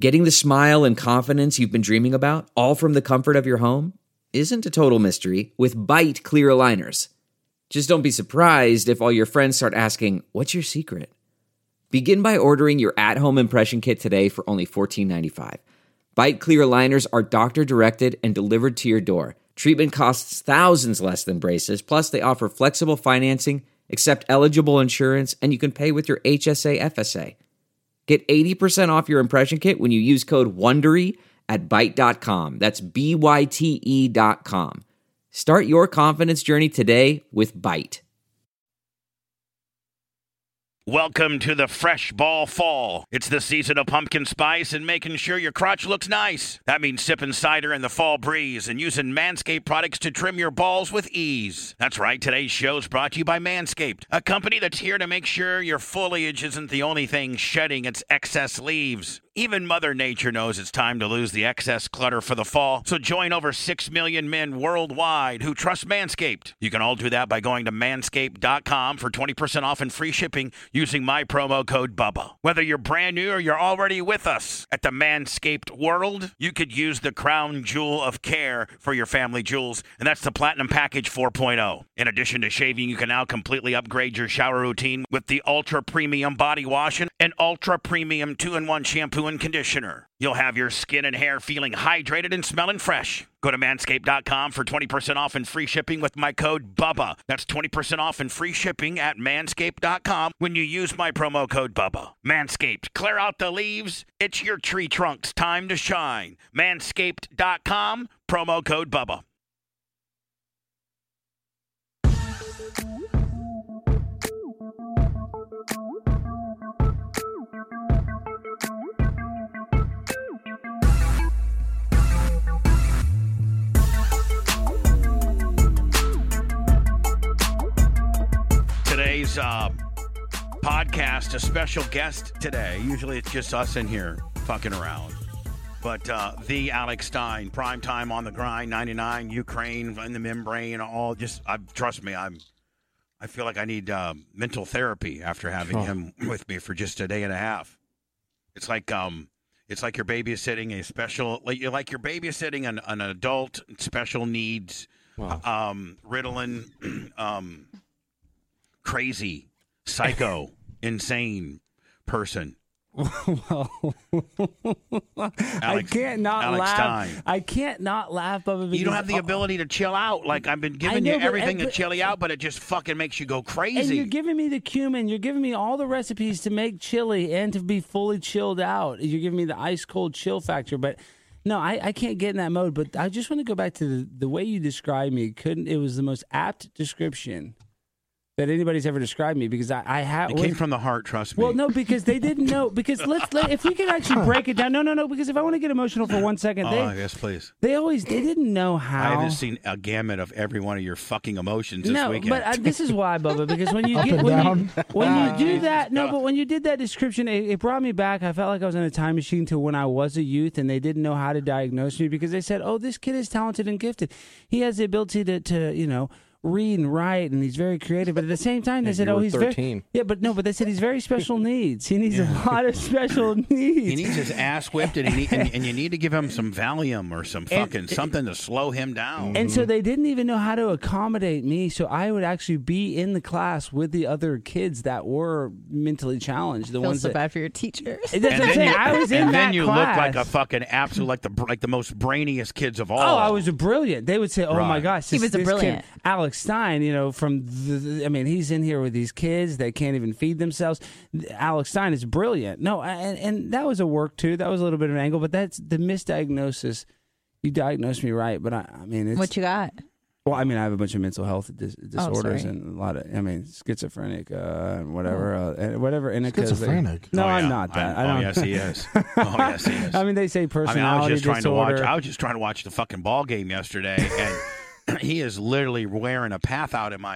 Getting the smile and confidence you've been dreaming about, all from the comfort of your home, isn't a total mystery with Byte clear aligners. Just don't be surprised if all your friends start asking, "What's your secret?" Begin by ordering your at-home impression kit today for only $14.95. Byte clear aligners are doctor-directed and delivered to your door. Treatment costs thousands less than braces, plus they offer flexible financing, accept eligible insurance, and you can pay with your HSA FSA. Get 80% off your impression kit when you use code WONDERY at Byte.com. That's BYTE.com. Start your confidence journey today with Byte. Welcome to the Fresh Ball Fall. It's the season of pumpkin spice and making sure your crotch looks nice. That means sipping cider in the fall breeze and using Manscaped products to trim your balls with ease. That's right, today's show is brought to you by Manscaped, a company that's here to make sure your foliage isn't the only thing shedding its excess leaves. Even Mother Nature knows it's time to lose the excess clutter for the fall, so join over 6 million men worldwide who trust Manscaped. You can all do that by going to manscaped.com for 20% off and free shipping using my promo code BUBBA. Whether you're brand new or you're already with us at the Manscaped world, you could use the crown jewel of care for your family jewels, and that's the Platinum Package 4.0. In addition to shaving, you can now completely upgrade your shower routine with the Ultra Premium Body Wash and Ultra Premium 2-in-1 Shampoo and Conditioner. You'll have your skin and hair feeling hydrated and smelling fresh. Go to manscaped.com for 20% off and free shipping with my code BUBBA. That's 20% off and free shipping at manscaped.com when you use my promo code BUBBA. Manscaped, clear out the leaves. It's your tree trunk's time to shine. Manscaped.com, promo code BUBBA. Today's podcast, a special guest today. Usually it's just us in here fucking around. But the Alex Stein, primetime on the grind, 99, Ukraine, in the membrane, all just, trust me, I feel like I need mental therapy after having him with me for just a day and a half. It's like you're babysitting a special, like you're babysitting an adult, special needs, Ritalin, crazy, psycho, insane person. Well, Alex, I can't not Alex laugh. Stein. I can't not laugh, Bubba. You don't have the ability to chill out. Like, I've been giving you everything to chill you out, but it just fucking makes you go crazy. And you're giving me the cumin. You're giving me all the recipes to make chili and to be fully chilled out. You're giving me the ice cold chill factor, but no, I can't get in that mode. But I just want to go back to the way you described me. It was the most apt description that anybody's ever described me, because I have. It came from the heart, trust me. Well, no, because they didn't know. Because if we could actually break it down. No. Because if I want to get emotional for 1 second, yes, please. They didn't know how. I haven't seen a gamut of every one of your fucking emotions this weekend. But this is why, Bubba. Because when you do that, but when you did that description, it brought me back. I felt like I was in a time machine to when I was a youth, and they didn't know how to diagnose me, because they said, "Oh, this kid is talented and gifted. He has the ability to read and write, and he's very creative." But at the same time, they said, "Oh, he's 13." But they said he's very special needs. He needs a lot of special needs. He needs his ass whipped, and you need to give him some Valium or some fucking something to slow him down. And so they didn't even know how to accommodate me. So I would actually be in the class with the other kids that were mentally challenged. The ones so bad for your teachers. That's what I'm saying. I was in that class. And then you look like a fucking absolute, like the most brainiest kids of all. Oh, I was a brilliant. They would say, "Oh my gosh, he was a brilliant kid, Alex Stein." From he's in here with these kids that can't even feed themselves. Alex Stein is brilliant. No, and that was a work too. That was a little bit of an angle, but that's the misdiagnosis. You diagnosed me right, but I mean, it's, what you got? Well, I mean, I have a bunch of mental health disorders and a lot of, schizophrenic, whatever. Schizophrenic? No, I'm not that. Yes, he is. Yes, he is. I mean, they say personality disorder. I was just trying to watch the fucking ball game yesterday, and he is literally wearing a path out in my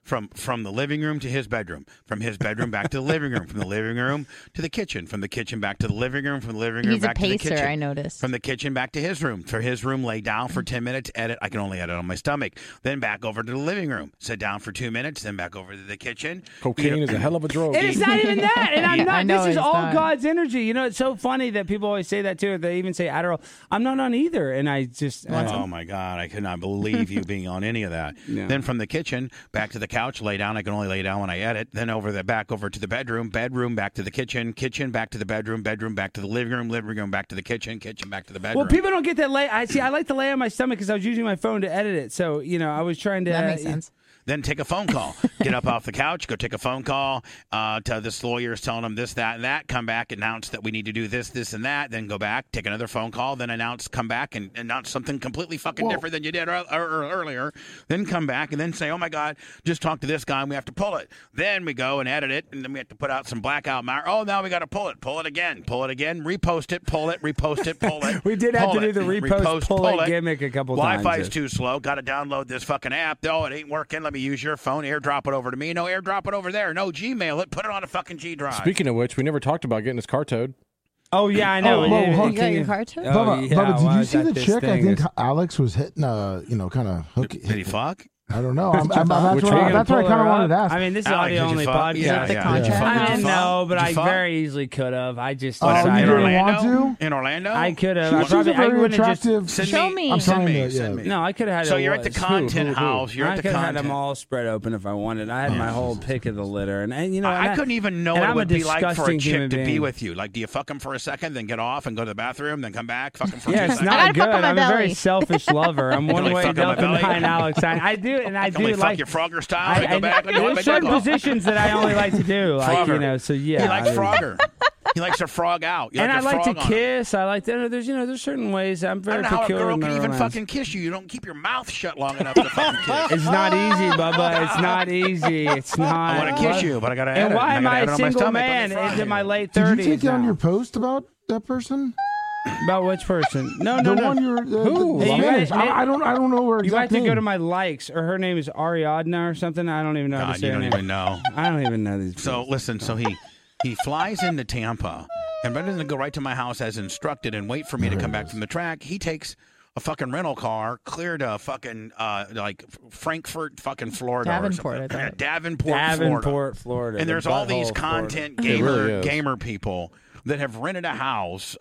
from the living room to his bedroom, from his bedroom back to the living room, from the living room to the kitchen, from the kitchen back to the living room, from the living room back to the kitchen. He's a pacer, I noticed. From the kitchen back to his room. For his room, lay down for 10 minutes, edit. I can only edit on my stomach. Then back over to the living room, sit down for 2 minutes, then back over to the kitchen. Cocaine is a hell of a drug. It's not even that, and I'm not. know, This is it's all not. God's energy. You know, it's so funny that people always say that too. They even say Adderall. I'm not on either, and I just. Oh my God! I could not believe you being on any of that. Yeah. Then from the kitchen back to the couch, lay down. I can only lay down when I edit. Then back over to the bedroom back to the kitchen back to the bedroom back to the living room back to the kitchen back to the bedroom. Well, people don't get that lay. I like to lay on my stomach because I was using my phone to edit it. So I was trying to. That makes sense. Then take a phone call. Get up off the couch, go take a phone call to this lawyer's telling them this, that, and that. Come back, announce that we need to do this, this, and that. Then go back, take another phone call. Then come back and announce something completely fucking different than you did earlier. Then come back and then say, oh, my God, just talk to this guy and we have to pull it. Then we go and edit it, and then we have to put out some blackout mark. Oh, now we got to pull it. Pull it again, repost it, pull it, repost it, pull it. We did have to do the repost, pull it gimmick a couple times. Wi-Fi's too slow. Got to download this fucking app. Oh, it ain't working. Let me use your phone. AirDrop it over to me. No, AirDrop it over there. No, Gmail it. Put it on a fucking G drive. Speaking of which, we never talked about getting his car towed. Oh yeah, I know. You got your car too? Bubba, did you see the chick? I think Alex was hitting, kind of hooky. Did he fuck? I don't know. That's what I kind of wanted to ask. I mean, this is Alex, audio only fuck? podcast. Is that the contract? I didn't know, but Did you I fuck? very easily could have. I just Oh, you decided. didn't want to? In Orlando? I could have. She- I she's probably. a very I wouldn't have attractive. just. Show me. I'm Send trying me. to, Send yeah. me. No, I could have had. So it you're at the was. content house. You're I at the could have had content. them all spread open if I wanted. I had my whole pick of the litter, and I couldn't even know and what it I'm a would be like for a disgusting chick human to be being. with you. Like, do you fuck him for a second, then get off and go to the bathroom, then come back, fuck him for Yeah, 2 it's seconds? I not gotta good. fuck on my I'm a very belly. selfish lover. I'm one really way fuck on my built belly? behind Alex. I do, and I Can we do fuck like. your Frogger style? I, go back and there's certain positions that I only like to do, like Frogger. so yeah. He likes I mean- Frogger. He likes to frog out. You and I like to frog on him. kiss. I like to. There's certain ways. I'm I very don't know how a peculiar girl in can my even romance. fucking kiss you. You don't keep your mouth shut long enough to fucking kiss. It's not easy, Bubba. It's not easy. It's not. I want to kiss you, but I got to edit. And why am I edit a on my single stomach. Let me man frog into you. my late Did 30s you take down now? your post about that person? About which person? No. The one you're Who? the Hey, you Spanish. guys- I don't know her You might exact have to name. go to my likes, or her name is Ariadna or something. I don't even know how God, to say you her don't name. even know. I don't even know these. So people. listen, so he flies into Tampa, and rather than go right to my house as instructed and wait for me to come back from the track, he takes a fucking rental car clear to fucking like Frankfurt, fucking Florida, Davenport, or I something. thought. Davenport, Florida. And the there's all butthole these of Florida. content It really is. gamer people that have rented a house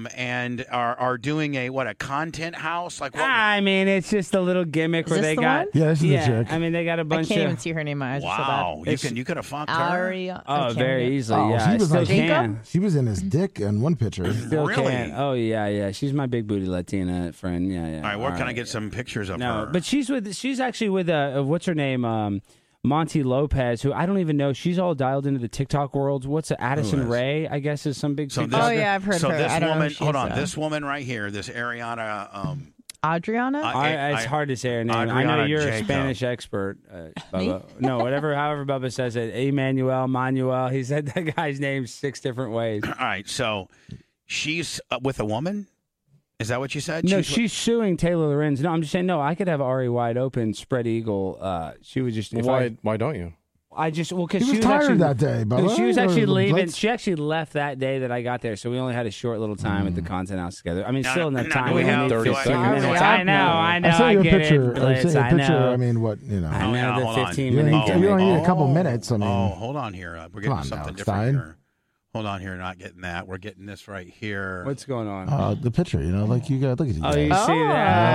and are doing a content house like what? I mean, it's just a little gimmick Is where this they the got. one? Yeah, this is the chick. I mean, they got a I bunch can't even of. see her name. My eyes are so Wow, bad. you could have fucked her. Aria. I Oh, can't very read it. easily. Oh, Yeah, she I was still like- can. She was in his dick in one picture. Still Really? can. Oh yeah. She's my big booty Latina friend. Yeah. All right, where can I get some pictures of No, her? but she's actually with what's her name? Monty Lopez, who I don't even know. She's all dialed into the TikTok world. What's it? Addison is? Ray, I guess, is some big. So TikToker. Oh, yeah, I've heard so her. this I don't know woman, who she hold is, on, though. this woman right here, this Ariana. Adriana? It's hard to say her name. I know Adriana you're a Jacob. Spanish expert, Bubba. No, however Bubba says it. Emmanuel, Manuel. He said that guy's name 6 different ways. All right, so she's with a woman. Is that what you said? No, she's suing Taylor Lorenz. No, I'm just saying. No, I could have Ari wide open, spread eagle. She would just. If Why don't you? because He was she was tired actually, that day, Bubba. She was Or actually the leaving. Blitz. She actually left that day that I got there, so we only had a short little time at the content house together. I mean, No, still no, enough no, time. we We have only need 30 15 seconds. minutes. I I know. I sent you a get it, picture. I Blitz, sent you a I picture. know. I mean, what, you know. I know yeah, the hold on. 15 You don't minute need- you don't gimmick. need a couple minutes. I mean, hold on here. We're getting on, something Alex different Stein. here. Hold on here. Not getting that. We're getting this right here. What's going on? the picture, like you got, look at you. Oh, guys. you see Oh.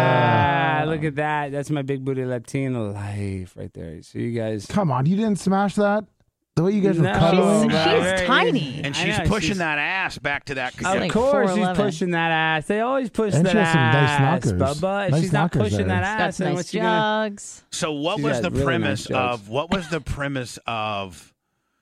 that? Look at that. That's my big booty Latina life right there. So you guys. Come on, you didn't smash that? The way you guys were No. cuddling? She's Very tiny. easy. And I she's know, pushing that ass back to that. Of like course, she's 4'11". pushing that ass. They always push And that she has some nice ass, knockers. Bubba. If Nice she's not knockers pushing there. that Got ass, then nice what's she gonna? jugs. So what She's was got the really premise nice jokes. of what was the premise of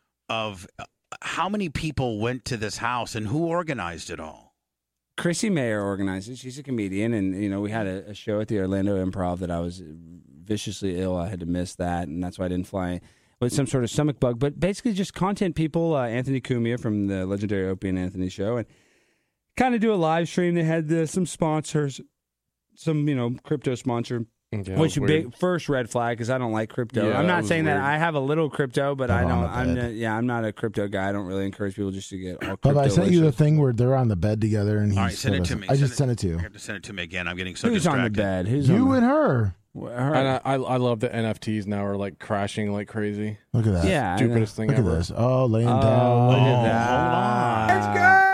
how many people went to this house and who organized it all? Chrissy Mayer organized it. She's a comedian, and we had a show at the Orlando Improv that I was viciously ill. I had to miss that, and that's why I didn't fly with some sort of stomach bug. But basically, just content people. Anthony Cumia from the legendary Opie and Anthony show, and kind of do a live stream. They had some sponsors, some crypto sponsor. Yeah, Which weird. big first red flag because I don't like crypto. Yeah, I'm that not was saying that weird. I have a little crypto, but I don't. on I'm not a crypto guy. I don't really encourage people just to get all But crypto. I sent you the thing where they're on the bed together, and All he right, send it to me. I just sent it to you. I have to send it to me again. I'm getting so Who's distracted. on the bed? Who's You on and her. her? And I love that NFTs now are like crashing like crazy. Look at that. Yeah, I know. Stupidest thing Look ever. at this. Oh, laying Oh, down. look at Hold that. on. Let's go.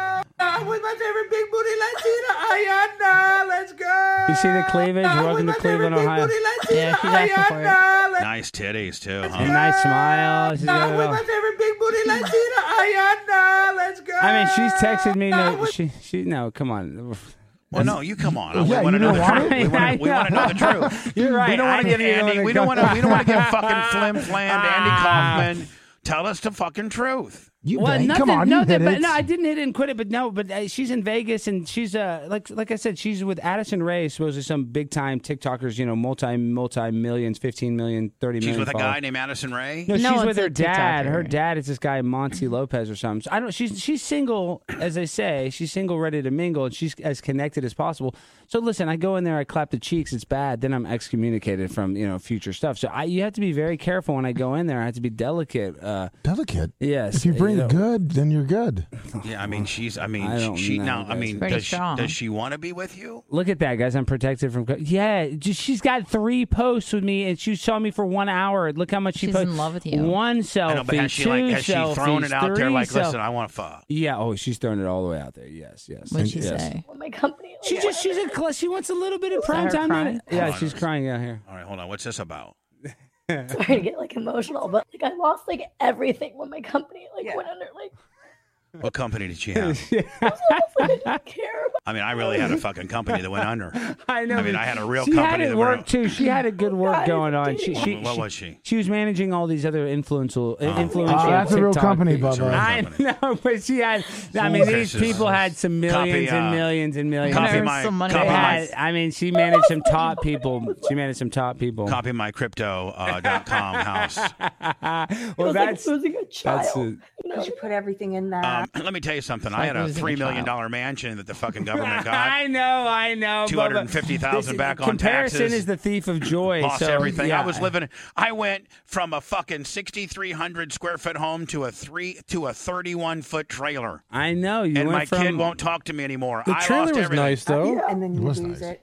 With my favorite big booty Latina, Ayana. Let's go. You see the cleavage? Welcome to Cleveland, Ohio. Yeah, she's asking for it. Nice titties too, huh? And nice smile. She's got it all. favorite big booty Latina, Ayana. Let's go. I mean, she's texted me. No, she. No, come on. Well, no, you come on. Yeah, we want to you know don't the want truth. it? We want to know the truth. You're right. We don't want to give Andy. We don't want to give fucking flim flam to Andy Kaufman. Tell us the fucking truth. You Well, dang. nothing, Come on, no, you hit but it. no, I didn't hit it and quit it. But she's in Vegas and she's like I said, she's with Addison Rae, supposedly some big time TikTokers, multi millions, 15 million, 30 million. She's with a followers. guy named Addison Rae. No, No, she's it's with her a dad. TikToker. Her dad is this guy Monty Lopez or something. So I don't. She's single, as they say. She's single, ready to mingle, and she's as connected as possible. So listen, I go in there, I clap the cheeks. It's bad. Then I'm excommunicated from future stuff. So you have to be very careful when I go in there. I have to be delicate. Delicate. Yes. If you bring it good, then you're good. Yeah, I mean, I don't she know, now. I guys. mean, Pretty strong. does she want to be with you? Look at that, guys. I'm protected from. Yeah, she's got 3 posts with me, and she saw me for 1 hour. Look how much she She's posted. in love with you. 1 I selfie, know, but has she 2 has she selfies, thrown it out there 3 like, listen, selfies. I want to fuck? Yeah. Oh, she's throwing it all the way out there. Yes. What'd she Yes. say? My company. She wants a little bit of prime her time. crying? Yeah, Hold on, she's crying out here. All right, hold on. What's this about? Sorry to get emotional, but I lost everything when my company went under. What company did she have? I didn't care about. I mean, I really had a fucking company that went under. I know. I mean, I had a real she company had it that work went. too. She had a good work going on. What was she? She was managing all these other influential. Oh, that's a real TikTok company, people. Bubba. I know, but she had. I mean, these people had some millions and millions and millions. Copy Earn my some money. copy They my had, I mean, she managed some top people. She managed some top people. copy my crypto.com house. Well, that's losing a child. that's it. You should put everything in that. Let me tell you something. I like had a losing a $3 million child. mansion that the fucking government got. I know. Bubba. $250,000 back on Comparison taxes. is the thief of joy. Lost so, everything. Yeah. I went from a fucking 6,300 square foot home to a 31-foot trailer. I know. You And went my from, kid won't talk to me anymore. The I trailer lost was everything. nice though. And then you It was lose nice. it.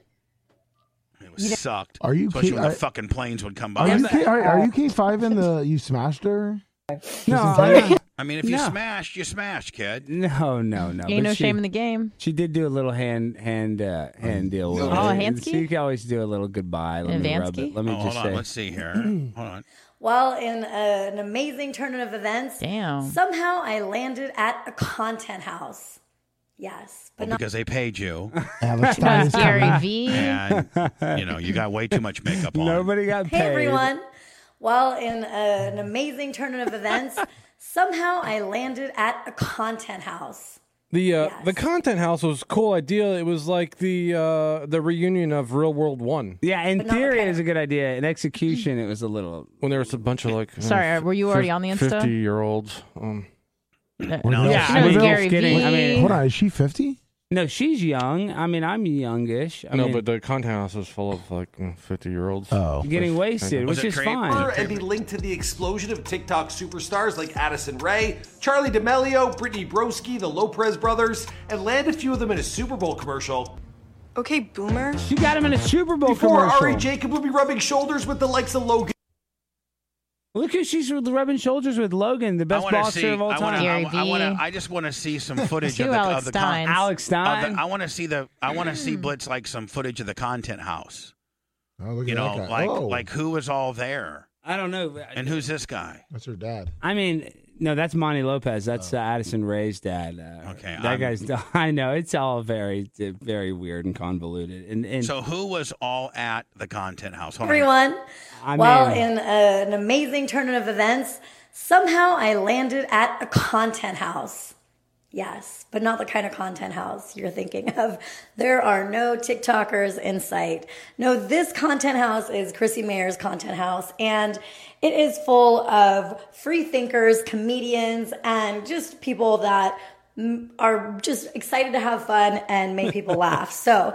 It sucked. Are you Especially kid- when the I- fucking planes would come Are by. you are you K5 in the? You smashed her? No, I mean, if you No. smashed, you smashed, kid. no. Ain't But no she- shame in the game. She did do a little hand deal. With Oh, it. hand-ski? So you can always do a little goodbye. Let me rub Advance-ski? it. Let me Oh, just hold say. on. Let's see here. Hold on. Well, in an amazing turn of events, Damn. somehow I landed at a content house. Yes, but Well, because they paid you, Alex Stein is Gary coming. V. and you got way too much makeup on. Nobody got paid. Hey everyone. Well, in an amazing turn of events, somehow I landed at a content house. The content house was a cool idea. It was like the reunion of Real World 1 Yeah, in not theory, okay. it was a good idea. In execution, it was a little. when there was a bunch of Sorry, were you already on the Insta? 50-year-olds. No, Yeah, You know, I was Gary kidding. V. I mean, Hold on, is she 50? no, she's young. I mean, I'm youngish. I mean, But the content house was full of like 50-year-olds. Oh, getting wasted, Was which it is Trape? fine. And be linked to the explosion of TikTok superstars like Addison Rae, Charlie D'Amelio, Brittany Broski, the Lopez brothers, and land a few of them in a Super Bowl commercial. Okay, boomer. She got him in a Super Bowl Before commercial. Ari Jacob would be rubbing shoulders with the likes of Logan. Look who she's rubbing shoulders with. Logan, the best boxer of all time. Gary V. I just want to see some footage Let's of do the Alex Stein. Alex Stein. I want to see Blitz like some footage of the content house. Oh, look at You that know, guy. like who was all there, I don't know. and who's this guy? That's her dad. I mean, no, that's Monty Lopez. That's Addison Rae's dad. Okay, that guy's. I know it's all very, very weird and convoluted. And So who was all at the content house? Hold on. Everyone. I Well, mean- in an amazing turn of events, somehow I landed at a content house. Yes, but not the kind of content house you're thinking of. There are no TikTokers in sight. No, this content house is Chrissy Mayer's content house, and it is full of free thinkers, comedians, and just people that are just excited to have fun and make people laugh. So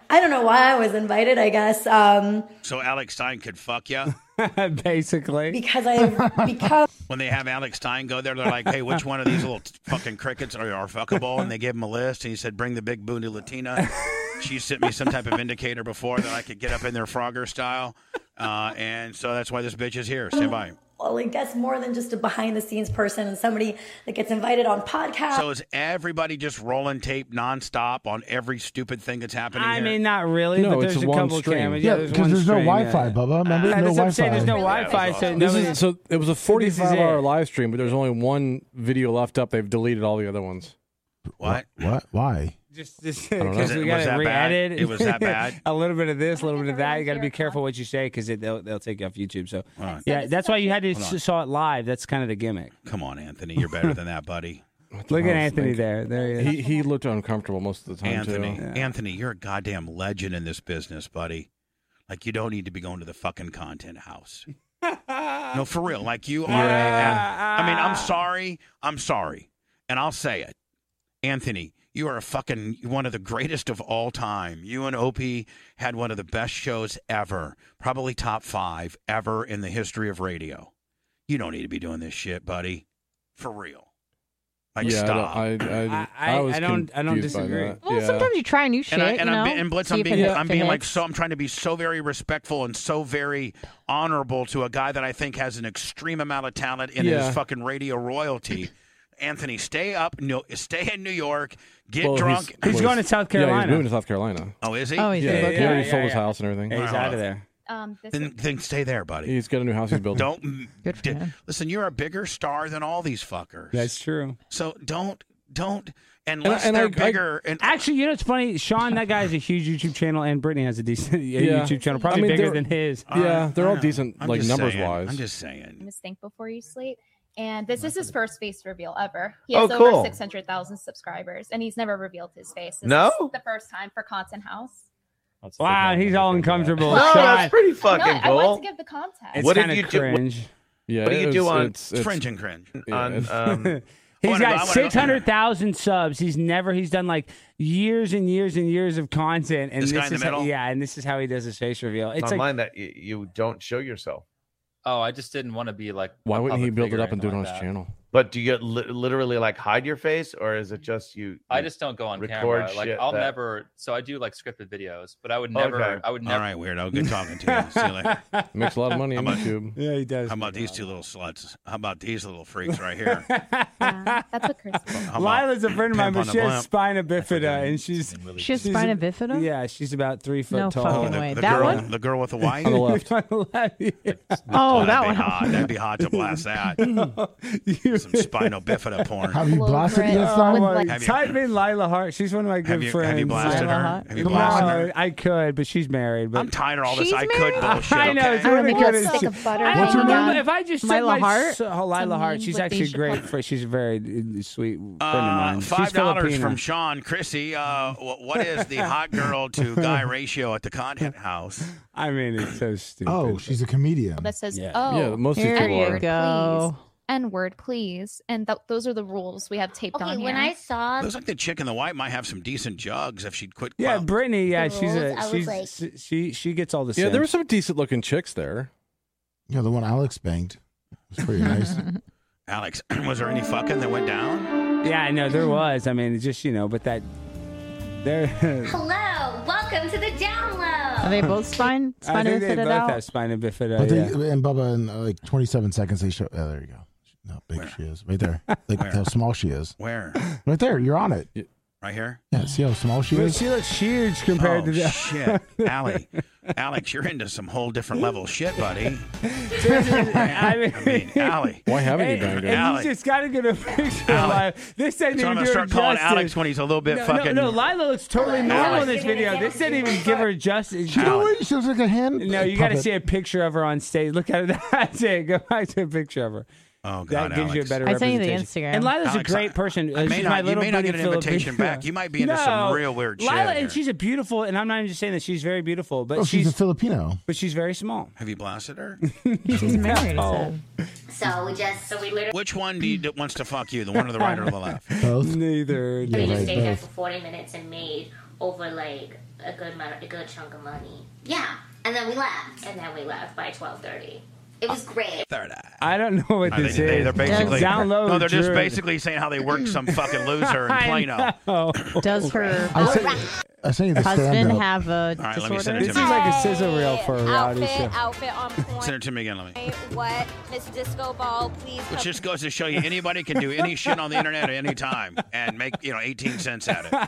I don't know why I was invited, I guess. So Alex Stein could fuck you? Basically. Because I've become... When they have Alex Stein go there, they're like, hey, which one of these little fucking crickets are fuckable? And they give him a list, and he said, bring the big booty Latina. She sent me some type of indicator before that I could get up in their Frogger style. And so that's why this bitch is here. Stand by. Well, I guess more than just a behind-the-scenes person and somebody that gets invited on podcasts. So is everybody just rolling tape nonstop on every stupid thing that's happening here? I mean, not really, No, but it's there's a one couple stream. cameras. Yeah, there's because one there's no stream, Wi-Fi, Bubba. Remember, no that's what I'm saying. Wi-Fi. There's no Wi-Fi, so It was a So this is 45-hour it. live stream, but there's only one video left up. They've deleted all the other ones. What? Why? Just don't know. because we got Was to that bad? re-edit. It was that bad? A little bit of this, a little bit of that. You got to be careful what you say because they'll take you off YouTube. So yeah, that's why you had to saw it live. That's kind of the gimmick. Come on, Anthony. You're better than that, buddy. Look at Anthony there. There he is. He looked uncomfortable most of the time, Anthony, too. Anthony, you're a goddamn legend in this business, buddy. Like, you don't need to be going to the fucking content house. No, for real. Like, you are. I mean, I'm sorry. And I'll say it. Anthony, you are one of the greatest of all time. You and Opie had one of the best shows ever, probably top 5 ever in the history of radio. You don't need to be doing this shit, buddy. For real. Like, stop. I don't confused by disagree. that. Well, sometimes you try new shit, and Blitz, I'm being like, hits. so I'm trying to be so very respectful and so very honorable to a guy that I think has an extreme amount of talent in his fucking radio royalty. Anthony, stay in New York, get drunk. He's going to South Carolina. Yeah, he's moving to South Carolina. Oh, is he? Oh, he's He okay. already sold his house and everything. He's out of there. Then stay there, buddy. He's got a new house he's building. Good for him. Listen, you're a bigger star than all these fuckers. That's true. So don't unless they're bigger. Actually, you know what's funny? Sean, that guy has a huge YouTube channel, and Brittany has a decent YouTube channel, probably bigger than his. Yeah, they're all decent, I'm like just numbers saying. wise. I'm just saying. Miss Think Before You Sleep. And this is his first face reveal ever. He has over 600,000 subscribers, and he's never revealed his face. This is the first time for Content House. Wow, he's all uncomfortable. No, that's pretty fucking No, cool. I want to give the context. It's What did kinda you do? cringe. Yeah, What do you do on? It's Fringe and cringe. On, He's got 600,000 subs. He's done like years and years and years of content. And This guy this in the is middle? and this is how he does his face reveal. It's not like mine that you don't show yourself. Oh, I just didn't want to be like. Why a wouldn't he public build it figure up and do it on like his that. channel? But do you literally like hide your face, or is it just you? I just don't go on record camera. Like shit I'll that- never. So I do like scripted videos, but I would never. Okay. I would never. All right, weirdo. Good talking to you. See you later. Makes a lot of money on YouTube. Yeah, he does. How about these two little sluts? How about these little freaks right here? That's what Chris. Lila's a friend of mine, Pimp but on she the has blimp. spina bifida, and she's spina bifida? Yeah, she's about 3 foot No tall. fucking way. The That girl, one? the girl with the white. On the left. On the left, yeah. Oh, that that'd one. be hot. That'd be hot to blast that. Some spinal bifida porn. Have you blasted it yet, Oh, Stein? my- Have you- type in Lila Hart. She's one of my good friends. Have you blasted Lila her? Hart? Have you No, blasted her? I could, but she's married. But I'm tired of all this She's I could married? bullshit. I know, Okay? it's really Maybe good. a stick of butter. I What's don't her know name? if I just Lila said my Hart? Lila Hart. Something She's with actually Daisha great. Cole. She's a very sweet friend of mine. She's $5 Filipino. from Sean. Chrissy, what is the hot girl to guy ratio at the content house? I mean, it's so stupid. Oh, she's a comedian. That says, Yeah. oh, Yeah, most Here people you are. go. N-word, please. And those are the rules we have taped on Okay, here. when I saw Looks like the chick in the white might have some decent jugs if she'd quit. Yeah, Brittany. Yeah, The she's rules, I was she gets all the. Yeah, there were simps. some decent looking chicks there. Yeah, the one Alex banged was pretty nice. Alex, was there any fucking that went down? Yeah, I know there was. I mean, it's just but that there. hello, welcome to the download. Are they both spina I think they bifida both out? have spina bifida. But Yeah. and Bubba, in like 27 seconds, they show. Oh, there you go. How big she is. Right there. Like Where? how small she is. Where? Right there. You're on it. Right here? Yeah, see how small she But is? she looks huge compared to the. shit. Alex, you're into some whole different level shit, buddy. I mean, Allie. Why haven't you and, banged her? and Allie. you just got to get a picture of Lila. This didn't So I'm even gonna do her start calling justice. Alex when he's a little bit No, fucking. no, Lila looks totally normal in Alex. this video. This didn't even give her justice. You know what? She looks like a hand. No, you got to puppet. see a picture of her on stage. Look at it. That's it. Go back to a picture of her. Oh That God, gives you a Alex. better I sent you the representation. Instagram. And Lila's Alex, a great person. I may She's not- my you little may not bitty get an invitation Filipino. back. You might be into some real weird shit Lila, here. and she's a beautiful, and I'm not even just saying that she's very beautiful, but Oh, she's a Filipino. but she's very small. Have you blasted her? She's married. he Oh. said. So we literally Which one that wants to fuck you? The one to the right or the left? Both. Neither. just right, stayed there both. for 40 minutes and made over like a good chunk of money. Yeah, and then we left by 12:30. It was great. I don't know what this is. They're basically download. No, they're just Drew. basically saying how they worked some fucking loser in Plano. Does her I sent you the husband stand-up. have a All right, let me disorder? send it This to is me. like a sizzle reel for a reality show. Outfit on point. Send it to me again, let me. What, Miss Disco Ball, please. Which just goes to show you anybody can do any shit on the internet at any time and make 18 cents at it.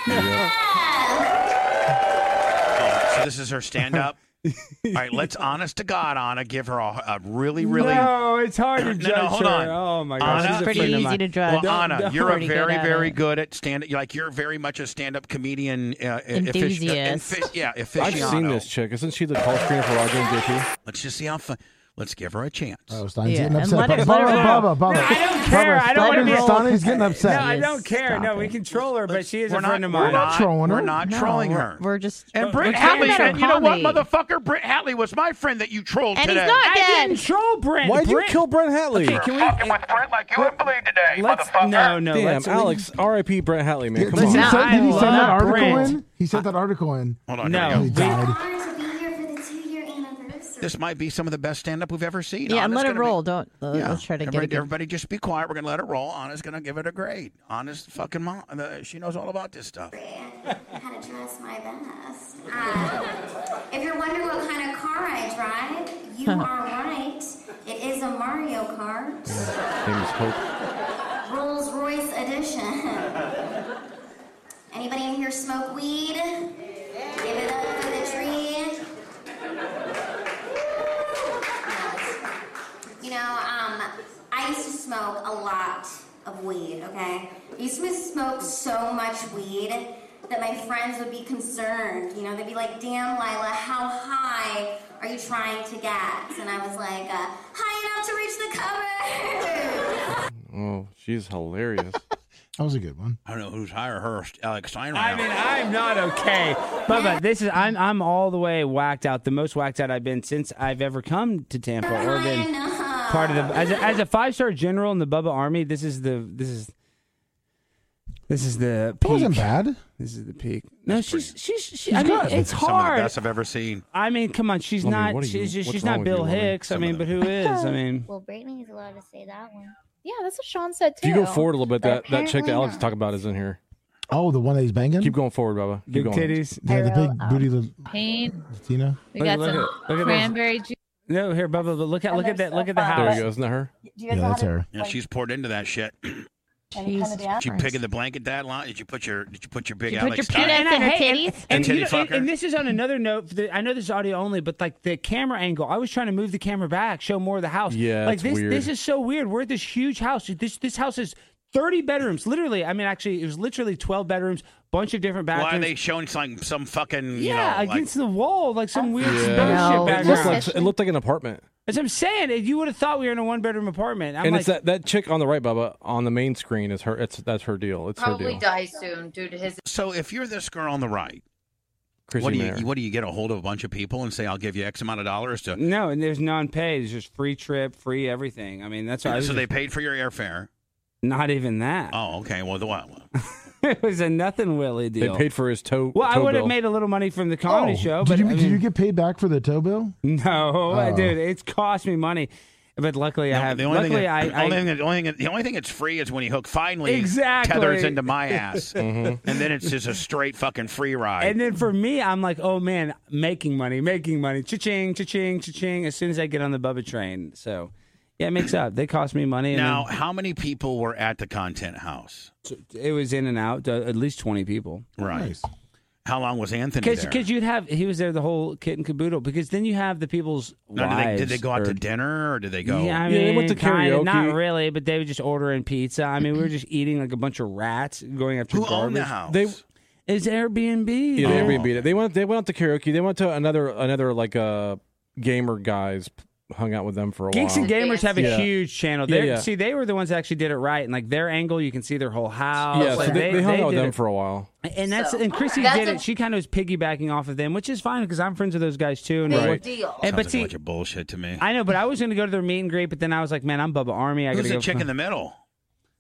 Oh, so this is her stand-up. All right, let's honest to God, Anna, give her a really. No, it's hard to judge No, hold her. on. Oh my gosh, Anna, she's a pretty friend of easy mine. to judge. Well, Anna, you're a Pretty good very, at very it. good at stand-up. Like you're very much a stand-up comedian. Enthusiast. Aficionado. I've seen this chick. Isn't she the call screener for Roger and JP? Let's just see how fun. Let's give her a chance. Oh, Stein's Yeah, getting and upset. let her roll. Bubba. I don't care. I don't want to be. Stein's getting upset. No, I don't care. Stop No, we it. control her, but she is We're a friend not- of we're mine. not trolling her. We're not No, trolling her. We're just And Britt we're Hatley, talking about and you know what, comedy. motherfucker? Britt Hatley was my friend that you trolled And today. he's not I dead. didn't troll Brent. Why'd you Brent- kill Brent Hatley? Okay, can we? Fucking with Brent like you wouldn't believe today, Let's motherfucker. no. Damn, let's, Alex, R.I.P. Brent Hatley, man. Come Did he on. send- did he I send that love article Brent. in? He sent that article in. Hold on. No, here we He go. died. Honored to be here for the 2-year anniversary. This might be some of the best stand-up we've ever seen. Yeah, and Anna's let it gonna roll. be- Don't let's try to get it. Everybody just be quiet. We're going to let it roll. Anna's going to give it a grade. Anna's fucking mom. She knows all about this stuff. How to dress my best. If you're wondering what kind of car I drive, you are right. It is a Mario Kart. Name is Hope. Rolls Royce edition. Anybody in here smoke weed? Give it up for the tree. You know, I used to smoke a lot of weed, okay? I used to smoke so much weed that my friends would be concerned. You know, they'd be like, damn, Lila, how high are you trying to get? And I was like, high enough to reach the cover. Oh, she's hilarious. That was a good one. I don't know who's higher, her or Alex Stein. I mean, I'm not okay. Bubba, this is I'm all the way whacked out. The most whacked out I've been since I've ever come to Tampa or been part of the as a 5-star general in the Bubba Army. This is the It peak. wasn't bad. This is the peak. No, she's good. it's Some of the hard. best I've ever seen. I mean, come on, she's Lummi, not. what are you- She's what's not wrong with Bill you, Lummi? Hicks. I mean, but who is? I mean, Well, Brittany's allowed to say that one. Yeah, that's what Sean said too. If you go forward a little bit, But that chick that apparently Alex is not. talking about is in here. Oh, the one that he's banging? Keep going forward, Bubba. Keep big going. titties. Yeah, the big booty Paint. Latina. We got Look some at those. cranberry juice. No, here, Bubba. But look at that. Look at the There house. you go. Isn't that her? Yeah, that's her. Yeah, she's poured into that shit. Jesus Did you Christ. pick in the blanket that long? Did you put your big Did you put Alex your Stein? peanuts in her Hey, titties? And titty you know, fucker. and this is on another note. I know this is audio only, but like the camera angle, I was trying to move the camera back, show more of the house. Yeah, like it's this. weird. This is so weird. We're at this huge house. This house is 30 bedrooms. Literally, I mean, actually, it was literally 12 bedrooms, bunch of different bathrooms. Why are they showing some fucking Yeah, against the wall, like some weird Yeah. spaceship No. background. It looked like an apartment. As I'm saying, you would have thought we were in a 1-bedroom apartment. I'm And like, it's that chick on the right, Bubba, on the main screen is her. That's her deal. It's her Probably deal. die soon due to his. So if you're this girl on the right, Chrissy what do Mayer. you get a hold of a bunch of people and say I'll give you X amount of dollars to? no, and there's non-paid. It's just free trip, free everything. I mean, that's why I was So they just- paid for your airfare. not even that. Oh, okay. Well, It was a nothing Willie They deal. paid for his toe. Well, I toe would have bill. made a little money from the comedy show, but Did you, I did you mean, get paid back for the tow bill? no, dude, it's cost me money. But luckily, I have. The only Luckily, the only thing that's free is when he hook finally Exactly. tethers into my ass, Mm-hmm. and then it's just a straight fucking free ride. And then for me, I'm like, oh man, making money, cha-ching, cha-ching, cha-ching. As soon as I get on the Bubba train, so yeah, it makes up. They cost me money. And now, how many people were at the content house? then it was in and out, at least 20 people. Right. Nice. How long was Anthony there? Because he was there the whole kit and caboodle. Because then you have the people's Now, wives. did they go out to dinner or did they go? Yeah, I Yeah, they mean, went to kinda, karaoke. not really, but they were just ordering pizza. I mean, we were just eating like a bunch of rats, going after Who garbage. owned the house? They It's Airbnb. yeah, they Oh. Airbnb it. They went out to karaoke. They went to another like gamer guys. Hung out with them for a Geeks while. and Gamers have a Yeah. huge channel. Yeah, They're- yeah. See, they were the ones that actually did it right, and like their angle, you can see their whole house. Yeah, so Like, they hung out with did them it. for a while. And and Chrissy That's did a- it. She kind of was piggybacking off of them, which is fine because I'm friends with those guys too. And Big it worked. deal. And, Sounds but like see, a bunch of bullshit to me. I know, but I was going to go to their meet and greet, but then I was like, man, I'm Bubba Army. I got Who's to the go. chick in the middle?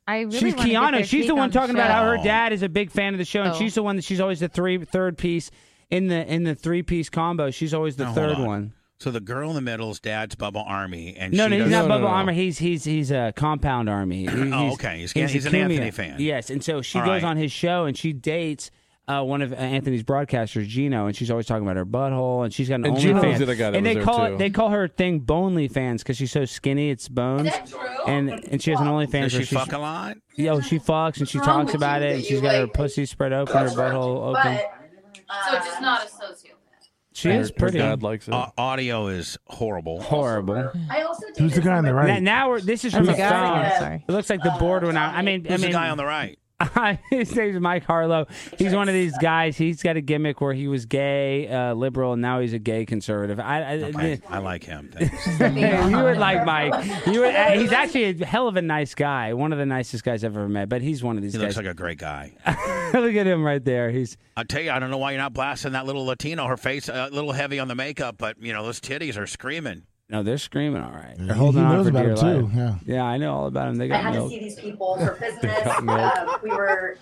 I really she's wanna get Keanu. their She's take the one on talking about show. how her dad is a big fan of the show, and she's the one that she's always the third piece in the 3-piece combo. She's always the third one. So the girl in the middle is Dad's Bubba Army, and No, she he's does- not Bubba Armour. He's a Compound Army. Okay. He's an Kumia. Anthony fan. Yes, and so she All goes right. on his show and she dates one of Anthony's broadcasters, Gino, and she's always talking about her butthole, and she's got an And Gino's OnlyFans. the other guy that and was they there, call too. they call her thing Bonely Fans because she's so skinny it's bones. And she has an OnlyFans. Does where she she's- fuck a lot? Yo, she fucks and she talks about it, and she's got her pussy spread open, her butthole open. So just not a sociopath. She is pretty. Her dad likes it. Audio is horrible. Horrible. I also Who's the guy on the right? Now this is Oh from my the God. phone. Sorry. It looks like the board went out. Who's the guy on the right? His name's Mike Harlow. He's one of these guys. He's got a gimmick where he was gay, liberal, and now he's a gay conservative. Okay, I like him. Thanks. You would like Mike. He's actually a hell of a nice guy. One of the nicest guys I've ever met. But he's one of these He guys. looks like a great guy. Look at him right there. I'll tell you, I don't know why you're not blasting that little Latino. Her face a little heavy on the makeup, but those titties are screaming. No, they're screaming all right. He They're holding on knows for about dear him too. life. Yeah. Yeah, I know all about them. They I got had to milk. see these people for business. We were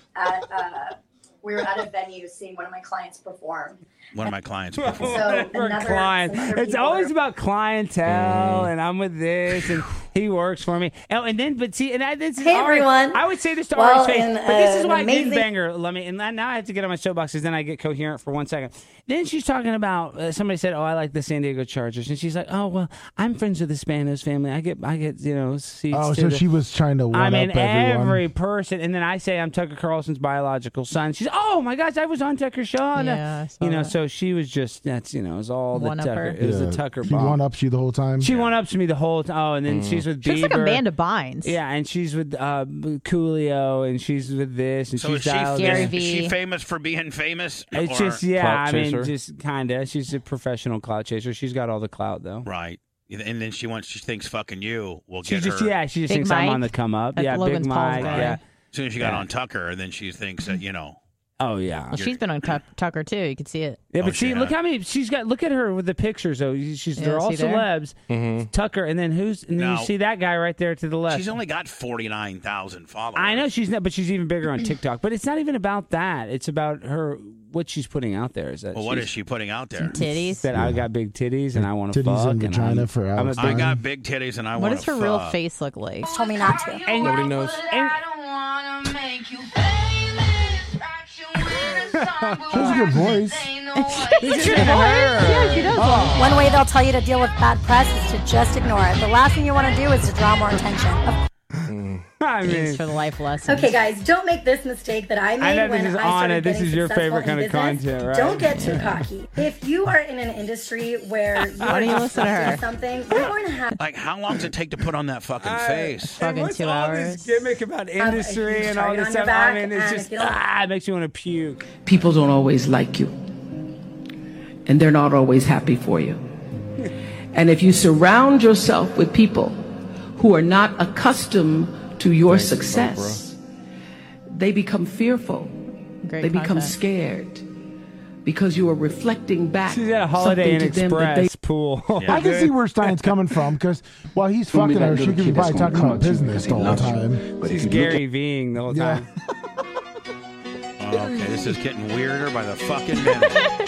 at a venue seeing one of my clients perform. One of my clients So before. For another clients. It's people always are- about clientele, and I'm with this, and he works for me. Oh, and then, but see, and this is Hey, Ari- everyone. I would say this to Well, Ari's face, in, but this is an why amazing- Banger. Let me, and now I have to get on my soapbox because then I get coherent for 1 second. Then she's talking about somebody said, "Oh, I like the San Diego Chargers," and she's like, "Oh, well, I'm friends with the Spanos family. I get, seats." Oh, to so the-" she was trying to one I mean, up everyone. every person, and then I say I'm Tucker Carlson's biological son. She's, "Oh my gosh, I was on Tucker's show." Yeah, I saw that. So she was just it was all the One-upper. Tucker. It was the Tucker She bomb. one ups you the whole time. She one ups me the whole time. Oh, and then she's with She Bieber. looks like Amanda Bynes. Yeah, and she's with Coolio, and she's with this, and So she's is she, dialed Gary in. V. is she famous for being famous? It's or- just Clout I mean, chaser? just kinda. She's a professional clout chaser. She's got all the clout though. Right. And then she thinks fucking you will She get just her. she just Big thinks I'm Mike? on the come up. That's Yeah, Logan Big Paul's Mike. guy. Yeah. As soon as you got Yeah. on Tucker, and then she thinks that Oh yeah. Well, she's been on Tucker too. You can see it. Yeah, Oh, but see, she look has. how many she's got. Look at her with the pictures. though. They're all see there? celebs. Tucker, and then and then Now- you see that guy right there to the left. she's only got 49,000 followers. I know she's not, but she's even bigger on TikTok. But it's not even about that. It's about her what she's putting out there. Is that Well, what she's- is she putting out there? Titties. That I got big titties and I want to Titties fuck and vagina for I'm a Alex big- I Stein. got big titties and I What want does to her fuck. real face look like? Told me not to. And, Nobody knows. and- She has a good voice. This is her. Yeah, she does. One way they'll tell you to deal with bad press is to just ignore it. The last thing you want to do is to draw more attention. I Thanks mean, for the life lesson. Okay, guys, don't make this mistake that I made know when this is I Anna. started This getting is your successful favorite in kind of business. content, right? Don't get too cocky. If you are in an industry where you Why are don't you listen to her? doing something, you're going to have Like, how long does it take to put on that fucking face? Fucking what's 2 all hours. this gimmick about industry huge and all target this on your stuff? I back, mean, it's and just if you don't- it makes you want to puke. People don't always like you, and they're not always happy for you. And if you surround yourself with people who are not accustomed to your success, they become fearful. Great They become content. scared because you are reflecting back She's at a Holiday Inn something to them that Express pool. I can see where Stein's coming from because while he's fucking her, she could be probably talking about business the whole time. She's Gary Ving the whole Yeah. time. Okay, this is getting weirder by the fucking minute.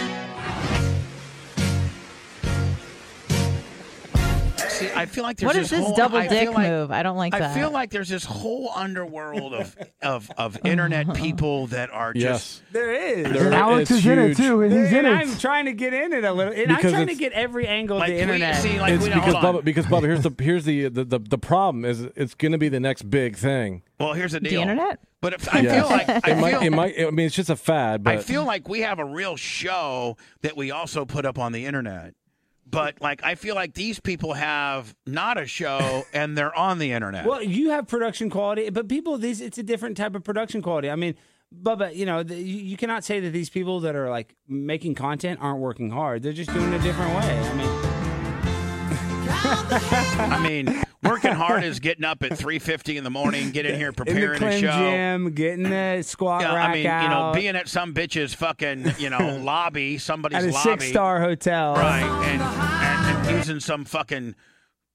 See, I feel like there's What is this whole, double I feel dick like- move? I don't like I that. feel like there's this whole underworld of internet people that are just. There is. And Alex is in it too, and he's in And I'm it. trying to get in it a little. And Because I'm trying to it's- get every angle of Like, the we internet. see, like, It's we- because hold on. Bubba, here's the problem is it's going to be the next big thing. Well, here's the The deal. internet? But if, I feel like It might. I mean, it's just a fad. But I feel like we have a real show that we also put up on the internet. But like, I feel like these people have not a show and they're on the internet. Well, you have production quality, but it's a different type of production quality. I mean, Bubba, you cannot say that these people that are like making content aren't working hard. They're just doing it a different way. I mean, working hard is getting up at 3:50 in the morning, getting here, In preparing the a Clem show. Gym, getting the squat Yeah, rack I mean, out being at some bitch's fucking, lobby, somebody's at a lobby, 6-star hotel. right? And using some fucking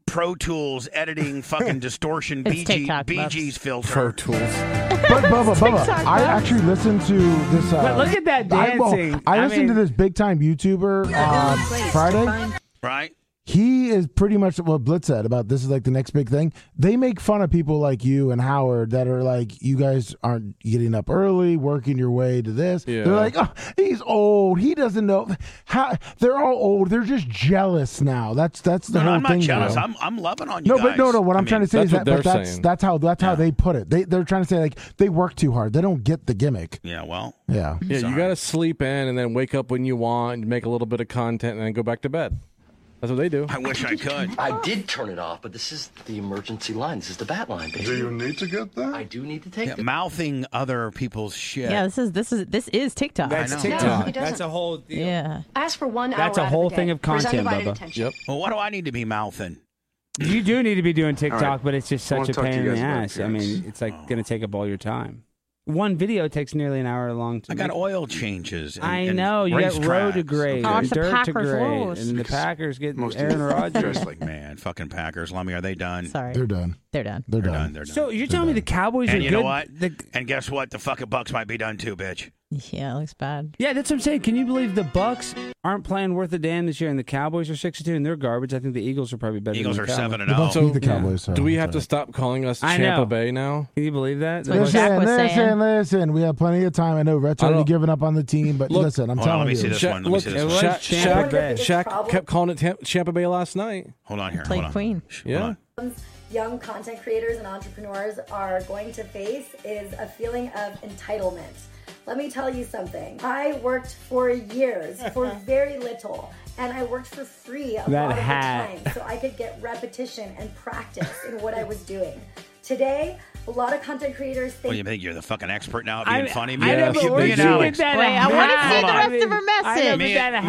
Pro Tools editing fucking distortion Bee Gees filter. Pro Tools. But Bubba, I actually listened to this. But look at that dancing. I listened to this big time YouTuber on Friday. Right. He is pretty much what Blitz said about this is like the next big thing. They make fun of people like you and Howard that are like, you guys aren't getting up early, working your way to this. Yeah. They're like, oh, he's old. He doesn't know. They're all old. They're just jealous now. That's the whole thing. I'm not jealous. Bro. I'm loving on you guys. No. What I'm trying to say is that's that's how they put it. They're trying to say like they work too hard. They don't get the gimmick. Yeah. Well. Yeah. Yeah. You got to sleep in and then wake up when you want, and make a little bit of content, and then go back to bed. That's what they do. I wish I could. I did turn it off, but this is the emergency line. This is the bat line, baby. Do you need to get that? I do need to take it. Mouthing other people's shit. Yeah, this is TikTok. That's TikTok. That's a whole deal. Yeah. Ask for 1 hour. That's a whole thing of content, Bubba. Bubba. Yep. Well, what do I need to be mouthing? You do need to be doing TikTok, right. but it's just I wanna such a talk to pain you in the guys about ass. I mean, it's like going to take up all your time. One video takes nearly an hour long to I got make. oil changes. I know. You got road to grade, Watch and the dirt to Packers grade, lose. and the Packers get Most Aaron Rodgers. like Man, fucking Packers. Lummy, are they done? Sorry. They're done. They're done. They're done. They're done. So you're telling me the Cowboys are And you good? know what? And guess what? The fucking Bucks might be done too, bitch. Yeah, it looks bad. Yeah, that's what I'm saying. Can you believe the Bucks aren't playing worth a damn this year, and the Cowboys are 6-2, and they're garbage? I think the Eagles are probably better. Eagles than the are Cowboys. 7-0. The Bucks beat the Cowboys. So Do we have sorry. to stop calling us I know. Tampa Bay now? Can you believe that? That's what Jack was saying. Listen. We have plenty of time. I know Rhett's already given up on the team, but Look, listen, I'm hold on, telling let me you. see this one. Let me see this it one. was Tampa Bay. Shaq kept calling it Tampa Bay last night. Hold on here. Play Hold on. Queen. Yeah. Young content creators and entrepreneurs are going to face is a feeling of entitlement. Let me tell you something. I worked for years for very little, and I worked for free a lot of the time so I could get repetition and practice in what I was doing. Today, a lot of content creators think... Well, you think you're the fucking expert now at being funny? I know, but where'd you get that Wait, I want to see the rest of her message.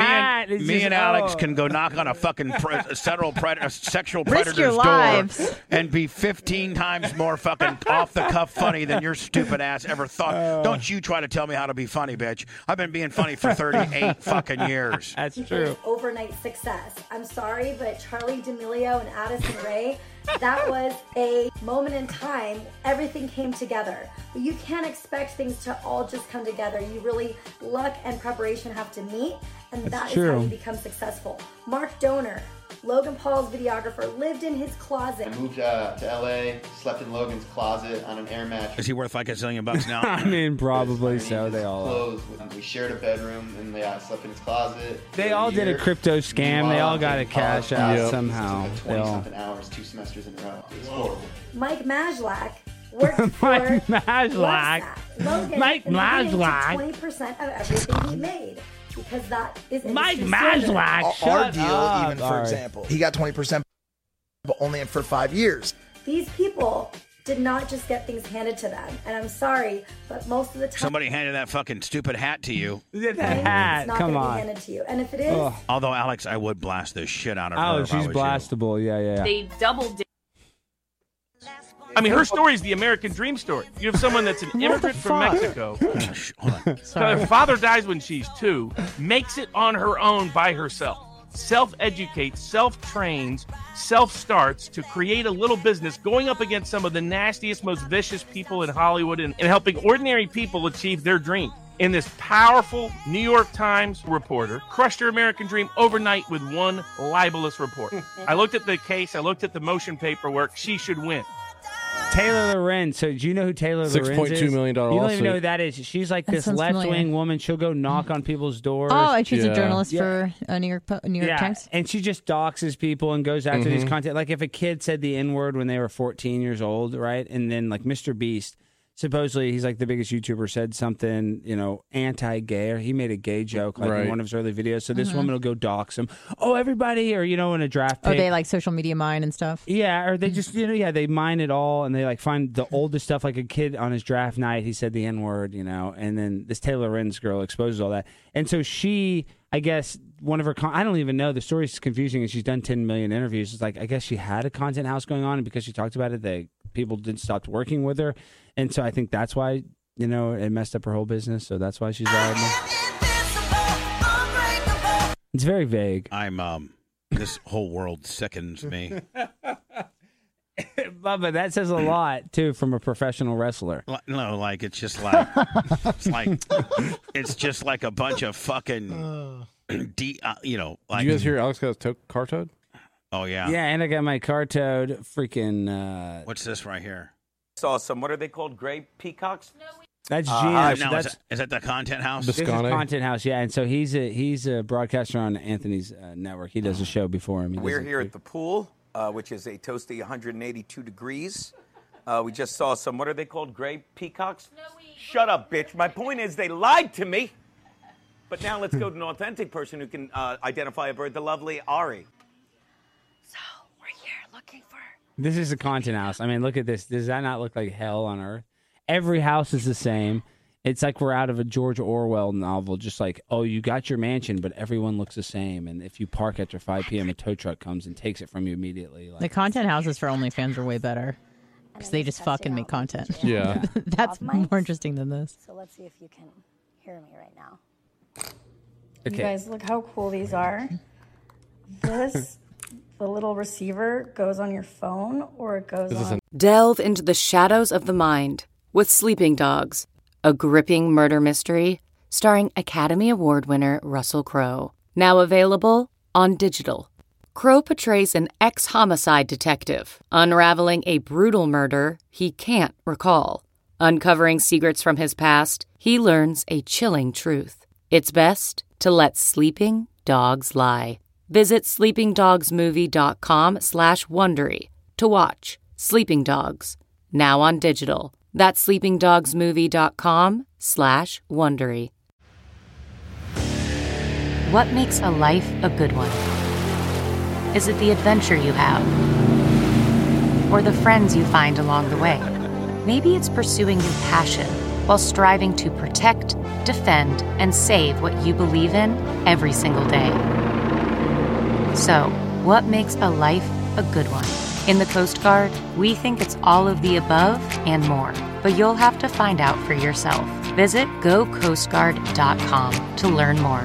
Me and Alex can go knock on a fucking sexual predator's door lives. and be 15 times more fucking off the cuff funny than your stupid ass ever thought. Don't you try to tell me how to be funny, bitch. I've been being funny for 38 fucking years. That's true. Overnight success. I'm sorry, but Charlie D'Amelio and Addison Rae, that was a moment in time. Everything came together. But you can't expect things to all just come together. You really, luck and preparation have to meet, and that is how you become successful. Mark Donor, Logan Paul's videographer, lived in his closet. I moved to LA, slept in Logan's closet on an air mattress. Is he worth like $1 zillion now? I mean, probably so. They all are. Clothes. We shared a bedroom, and I slept in his closet. They all did a crypto scam. They all got to cash out somehow. It took 20-something hours, 2 semesters in a row. It was horrible. Mike Majlak worked for Mike Majlak. WhatsApp. Logan Mike Majlak. 20% of everything he made. Because that is Mike industry standard. Majlak. Our deal, up. even for example, he got 20%, but only for 5 years. These people did not just get things handed to them. And I'm sorry, but most of the time... Somebody handed that fucking stupid hat to you. That hat, it's not come gonna on. be handed to you. And if it is... Although, Alex, I would blast the shit out of her. Oh, if I she's was you. blastable. Yeah. They doubled. I mean, her story is the American dream story. You have someone that's an immigrant from Mexico. Her father dies when she's 2, makes it on her own by herself. Self-educates, self-trains, self-starts to create a little business going up against some of the nastiest, most vicious people in Hollywood and helping ordinary people achieve their dream. And this powerful New York Times reporter crushed her American dream overnight with one libelous report. I looked at the case. I looked at the motion paperwork. She should win. Taylor Lorenz. So do you know who Taylor Lorenz is? $6.2 million You don't even lawsuit. know who that is. She's like That this sounds left-wing familiar. woman. She'll go knock on people's doors. Oh, and she's a journalist for New York yeah, Times. and she just doxes people and goes after these content. Like if a kid said the N-word when they were 14 years old, right? And then like Mr. Beast, supposedly he's like the biggest YouTuber, said something, anti-gay, or he made a gay joke like in one of his early videos. So this woman will go dox him. Oh, everybody, or in a draft pick. Oh, they like social media mine and stuff. Yeah, or they just they mine it all and they like find the oldest stuff. Like a kid on his draft night, he said the N-word, and then this Taylor Lorenz girl exposes all that. And so she, I guess, one of her, I don't even know, the story's confusing, and she's done 10 million interviews. It's like, I guess she had a content house going on, and because she talked about it, people didn't stop working with her. And so I think that's why, it messed up her whole business. So that's why she's liable. It's very vague. This whole world sickens me. Bubba, that says a lot too from a professional wrestler. No, like it's just like it's just like a bunch of fucking like. Did you guys hear Alex got his car towed? Oh yeah. Yeah, and I got my car towed. Freaking. What's this right here? Saw some. What are they called? Gray peacocks. That's GM. Is that the Content House? This is Content House, yeah. And so he's a broadcaster on Anthony's network. He does a show before him. We're here at the pool, which is a toasty 182 degrees. We just saw some. What are they called? Gray peacocks. Shut up, bitch. My point is they lied to me. But now let's go to an authentic person who can identify a bird. The lovely Ari. This is a Content House. I mean, look at this. Does that not look like hell on earth? Every house is the same. It's like we're out of a George Orwell novel. Just like, oh, you got your mansion, but everyone looks the same. And if you park after 5 p.m., a tow truck comes and takes it from you immediately. The Content Houses for OnlyFans are way better because they just fucking make content. Yeah. That's more interesting than this. So let's see if you can hear me right now. Okay. You guys, look how cool these are. The little receiver goes on your phone or it goes on... Delve into the shadows of the mind with Sleeping Dogs, a gripping murder mystery starring Academy Award winner Russell Crowe. Now available on digital. Crowe portrays an ex-homicide detective unraveling a brutal murder he can't recall. Uncovering secrets from his past, he learns a chilling truth. It's best to let sleeping dogs lie. Visit sleepingdogsmovie.com/Wondery to watch Sleeping Dogs, now on digital. That's sleepingdogsmovie.com/Wondery. What makes a life a good one? Is it the adventure you have? Or the friends you find along the way? Maybe it's pursuing your passion while striving to protect, defend, and save what you believe in every single day. So, what makes a life a good one? In the Coast Guard, we think it's all of the above and more, but you'll have to find out for yourself. Visit gocoastguard.com to learn more.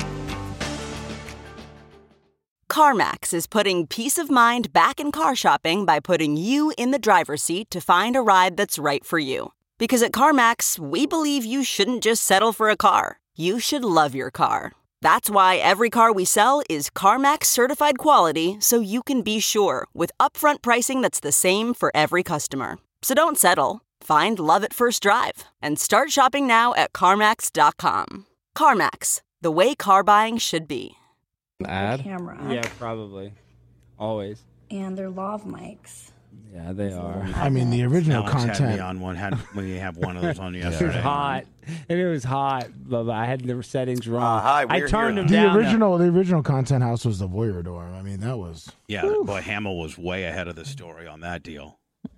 CarMax is putting peace of mind back in car shopping by putting you in the driver's seat to find a ride that's right for you. Because at CarMax, we believe you shouldn't just settle for a car. You should love your car. That's why every car we sell is CarMax certified quality, so you can be sure with upfront pricing that's the same for every customer. So don't settle. Find love at first drive and start shopping now at CarMax.com. CarMax, the way car buying should be. Ad? Camera. Yeah, probably. Always. And they're lav mics. Yeah, they are. I mean, the original Alex content. had me on one. We have one of those on yesterday. It was hot. And it was hot, but I had the settings wrong. Hi, I turned them The down. original Content House was the Voyeur dorm. I mean, that was... Yeah, boy, Hamill was way ahead of the story on that deal.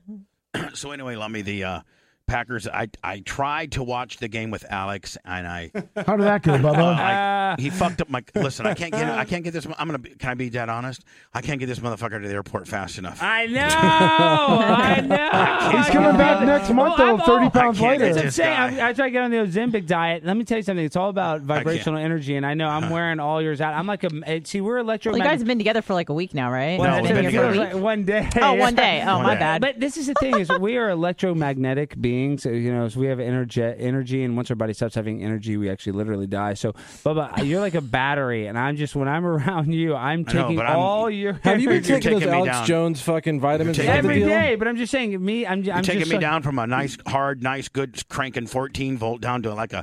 So anyway, Lummy, the Packers, I tried to watch the game with Alex, and I... How did that go, Bubba? He fucked up my... Listen, I can't get this... Can I be dead honest? I can't get this motherfucker to the airport fast enough. I know! I know! He's coming back next month, though, 30 pounds later. That's insane. I try to get on the Ozempic diet. Let me tell you something. It's all about vibrational energy, and I know I'm wearing all yours out. I'm like a... See, we're electromagnetic... Well, you guys have been together for like a week now, right? Well, we've been together like one day. Oh, one day. Oh, my bad. But this is the thing: is we are electromagnetic beings. You know, so we have energy, and once our body stops having energy, we actually literally die. So, Bubba, you're like a battery, and I'm just when I'm around you, I'm taking all your. Have you been taking those me Alex down. Jones fucking vitamins every day? But I'm just saying, I'm taking just me down from a nice, hard, nice, good cranking 14 volt down to like a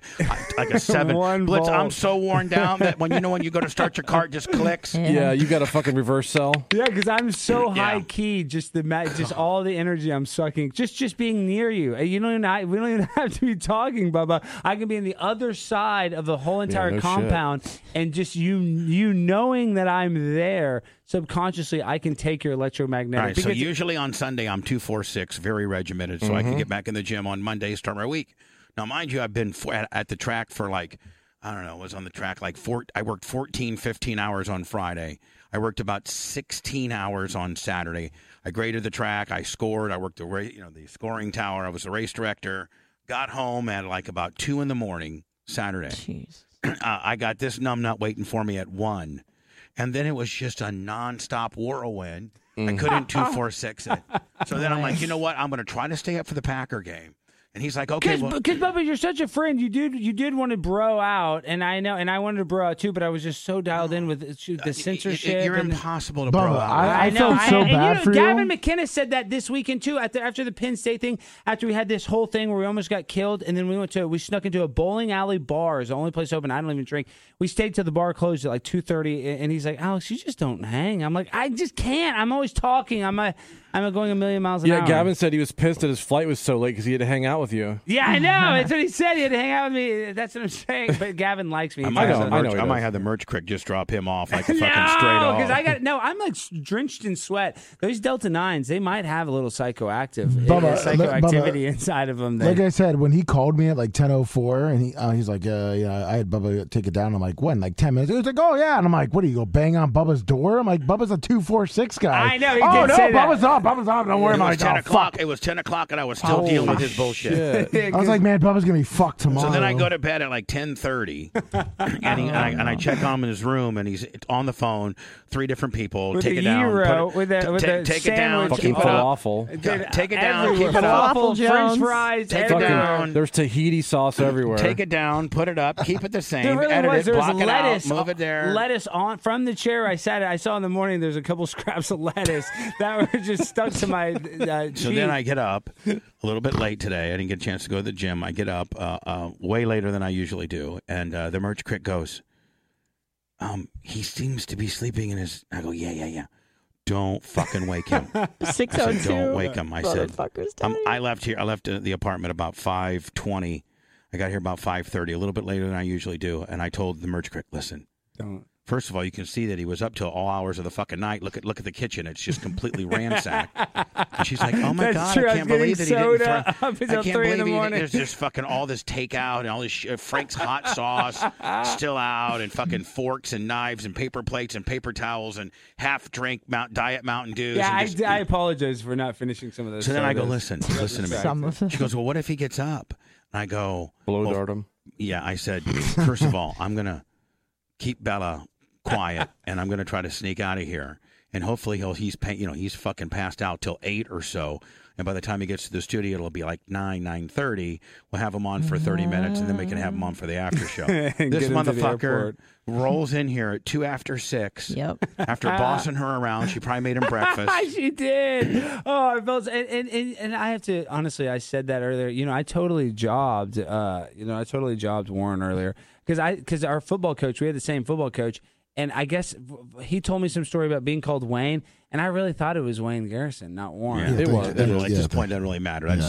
7 1 Blitz. volt. I'm so worn down that when you go to start your car, it just clicks. Yeah, you got a fucking reverse cell. Yeah, because I'm so high key, just all the energy I'm sucking, just being near you. We don't even have to be talking, Bubba. I can be on the other side of the whole entire compound, and just you knowing that I'm there. Subconsciously, I can take your electromagnetic. All right, so usually on Sunday, I'm 246, very regimented, so I can get back in the gym on Monday, start my week. Now, mind you, I've been at the track for I was on the track I worked 14, 15 hours on Friday. I worked about 16 hours on Saturday. I graded the track. I scored. I worked the scoring tower. I was the race director. Got home at about 2 in the morning Saturday. Jeez. I got this numbnut waiting for me at 1. And then it was just a nonstop whirlwind. I couldn't 246 it. So then I'm like, you know what? I'm going to try to stay up for the Packer game. And he's like, okay, because Bubba, you're such a friend. You did want to bro out, and I know, and I wanted to bro out too, but I was just so dialed in with the censorship. You're impossible to bro out. I felt so bad for you. Gavin McInnes said that this weekend too. After the Penn State thing, after we had this whole thing where we almost got killed, and then we snuck into a bowling alley bar. It's the only place open. I don't even drink. We stayed till the bar closed at like 2:30, and he's like, Alex, you just don't hang. I'm like, I just can't. I'm always talking. I'm going a million miles an hour. Yeah, Gavin said he was pissed that his flight was so late because he had to hang out with you. Yeah, I know. That's what he said. He had to hang out with me. That's what I'm saying. But Gavin likes me. I might have the merch crick just drop him off like a fucking straight off. Because I'm like drenched in sweat. Those Delta 9s, they might have a little psychoactivity inside of them. Like I said, when he called me at like 10:04, and he's like, I had Bubba take it down. I'm like, when? Like 10 minutes? He was like, oh yeah. And I'm like, what do you go bang on Bubba's door? I'm like, Bubba's a 246 guy. I know. He did say Bubba's that. Bubba's up. Don't worry about it. 10 o'clock. It was 10 o'clock, and I was still dealing with his bullshit. I was like, man, Bubba's gonna be fucked tomorrow. So then I go to bed at like 10:30, and I check on him in his room, and he's on the phone. 3 different people. With take it down. Take it down. Fucking falafel. Take it down. Keep it up. up. French fries. Take it down. There's Tahiti sauce everywhere. Take it down. Put it up. Keep it the same. There really Edit was. it. There Block was it lettuce. out. Move it there. Lettuce on from the chair I sat at. I saw in the morning there's a couple scraps of lettuce that were just stuck to my cheek. So then I get up a little bit late today. I didn't get a chance to go to the gym. I get up way later than I usually do, and the merch crick goes, he seems to be sleeping in his. I go, yeah. Don't fucking wake him. 6:02. Don't wake him. I said, Motherfuckers, I left the apartment about 5:20. I got here about 5:30, a little bit later than I usually do, and I told the merch crick, listen. Don't. First of all, you can see that he was up till all hours of the fucking night. Look at the kitchen; it's just completely ransacked. And she's like, "Oh my god, true. I can't believe that he didn't." I until can't 3 in believe the morning. there's just fucking all this takeout and all this Frank's hot sauce still out, and fucking forks and knives and paper plates and paper towels and half drink Diet Mountain Dews. Yeah, and I apologize for not finishing some of those. So then I go, sodas. listen to me. She goes, well, what if he gets up? And I go, blow dart him. Yeah, I said, first of all, I'm gonna keep Bella quiet, and I'm going to try to sneak out of here. And hopefully he's fucking passed out till 8 or so. And by the time he gets to the studio, it'll be like 9:30. We'll have him on for 30 minutes, and then we can have him on for the after show. This motherfucker rolls in here at 2 after 6. Yep. After bossing her around, she probably made him breakfast. She did. Oh, I felt, and I have to honestly. I said that earlier. I totally jobbed. I totally jobbed Warren earlier because our football coach. We had the same football coach. And I guess he told me some story about being called Wayne, and I really thought it was Wayne Garrison, not Warren. Yeah, it was. At this point, that doesn't really matter. That's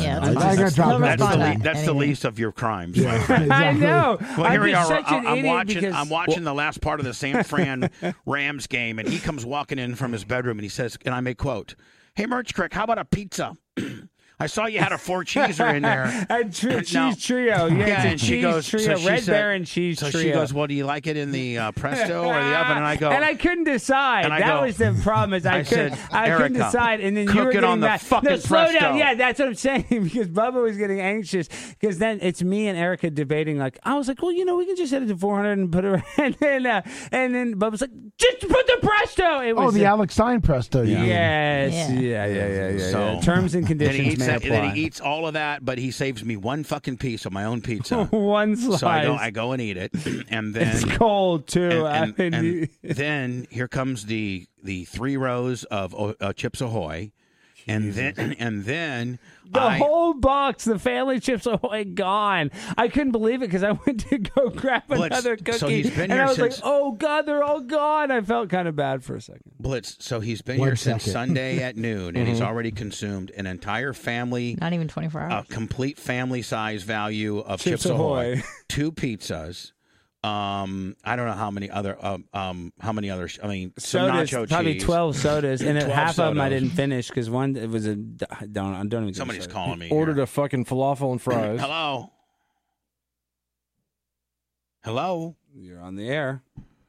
the least of your crimes. I know. Well, here we are. I'm watching the last part of the San Fran Rams game, and he comes walking in from his bedroom, and he says, and I may quote, "Hey, Merch Crick, how about a pizza?" I saw you had a 4-cheeser in there. Cheese trio. Yeah, and she goes, trio. Red Baron cheese trio. So she goes, well, do you like it in the Presto or the oven? And I go. And I couldn't decide. That was the problem. Is I couldn't decide. And then you were getting on the fucking slow Presto. down. Yeah, that's what I'm saying. Because Bubba was getting anxious. Because then it's me and Erica debating. Like I was like, well, we can just set it to 400 and put it. And then Bubba's like, just put the Presto. It was the Alex Stein Presto. Yes. Yeah. So, terms and conditions may apply. Then he eats all of that, but he saves me one fucking piece of my own pizza. One slice. So I go and eat it, and then it's cold too. And then here comes the 3 rows of Chips Ahoy, and then the whole box, the family Chips Ahoy, gone. I couldn't believe it because I went to go grab another cookie, so he's been and here I was since, like, "Oh God, they're all gone." I felt kind of bad for a second. Blitz. So he's been here since Sunday at noon, and he's already consumed an entire family, not even 24 hours, a complete family size value of Chips Ahoy, 2 pizzas. I don't know how many other. I mean, some sodas, nacho probably cheese. 12 sodas, and 12 half of them I sodas. didn't finish because one it was a. I don't even. Somebody's calling me. Ordered a fucking falafel and fries. Hello. You're on the air.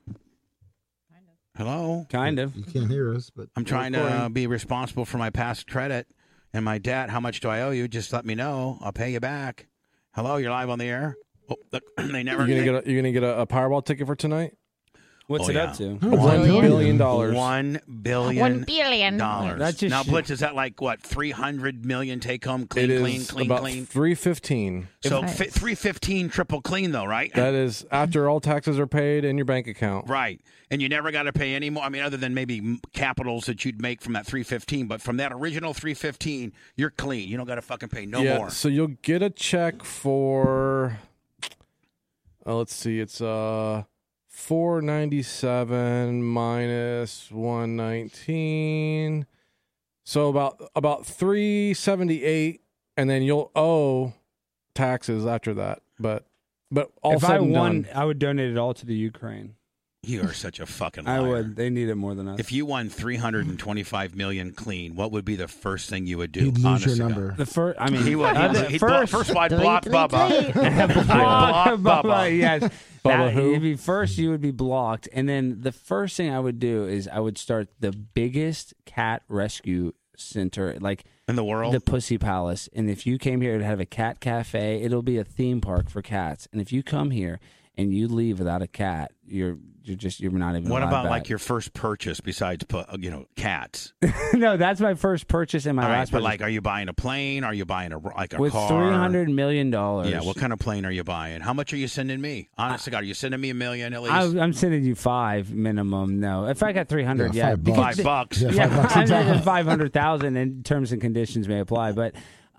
Hello. Kind of. You can't hear us, but I'm trying to be responsible for my past credit and my debt. How much do I owe you? Just let me know. I'll pay you back. Hello. You're live on the air. Oh, look, they never. You're gonna get a Powerball ticket for tonight? What's it up to? $1 billion. $1 billion. $1 billion. That's just Now, Blitz, is that like what? 300 million take home clean, It clean, is clean, about clean. 315. So 315 triple clean though, right? That is after all taxes are paid in your bank account. Right. And you never got to pay any more. I mean, other than maybe capitals that you'd make from that 315, but from that original 315, you're clean. You don't got to fucking pay no more. So you'll get a check for. Let's see. It's $497 minus $119, so about $378, and then you'll owe taxes after that. But all if I won, I would donate it all to the Ukraine. You are such a fucking liar. I would. They need it more than us. If you won 325 million clean, what would be the first thing you would do? You'd lose your number. The first, I mean, he would. First of all, I'd block Bubba. block Bubba. Yes. Bubba who? You'd be first, you would be blocked, and then the first thing I would do is I would start the biggest cat rescue center, like in the world, the Pussy Palace. And if you came here to have a cat cafe, it'll be a theme park for cats. And if you come here and you leave without a cat, you're not even. What about back. like your first purchase besides cats? No, that's my first purchase and my last. But purchase. like, are you buying a plane? Are you buying a with car? $300 million? Yeah. What kind of plane are you buying? How much are you sending me? Honest to God, are you sending me $1 million at least? I'm sending you $5 minimum. No, if I got 300, yeah, $5. Yeah, exactly. 500,000 and terms and conditions may apply, but.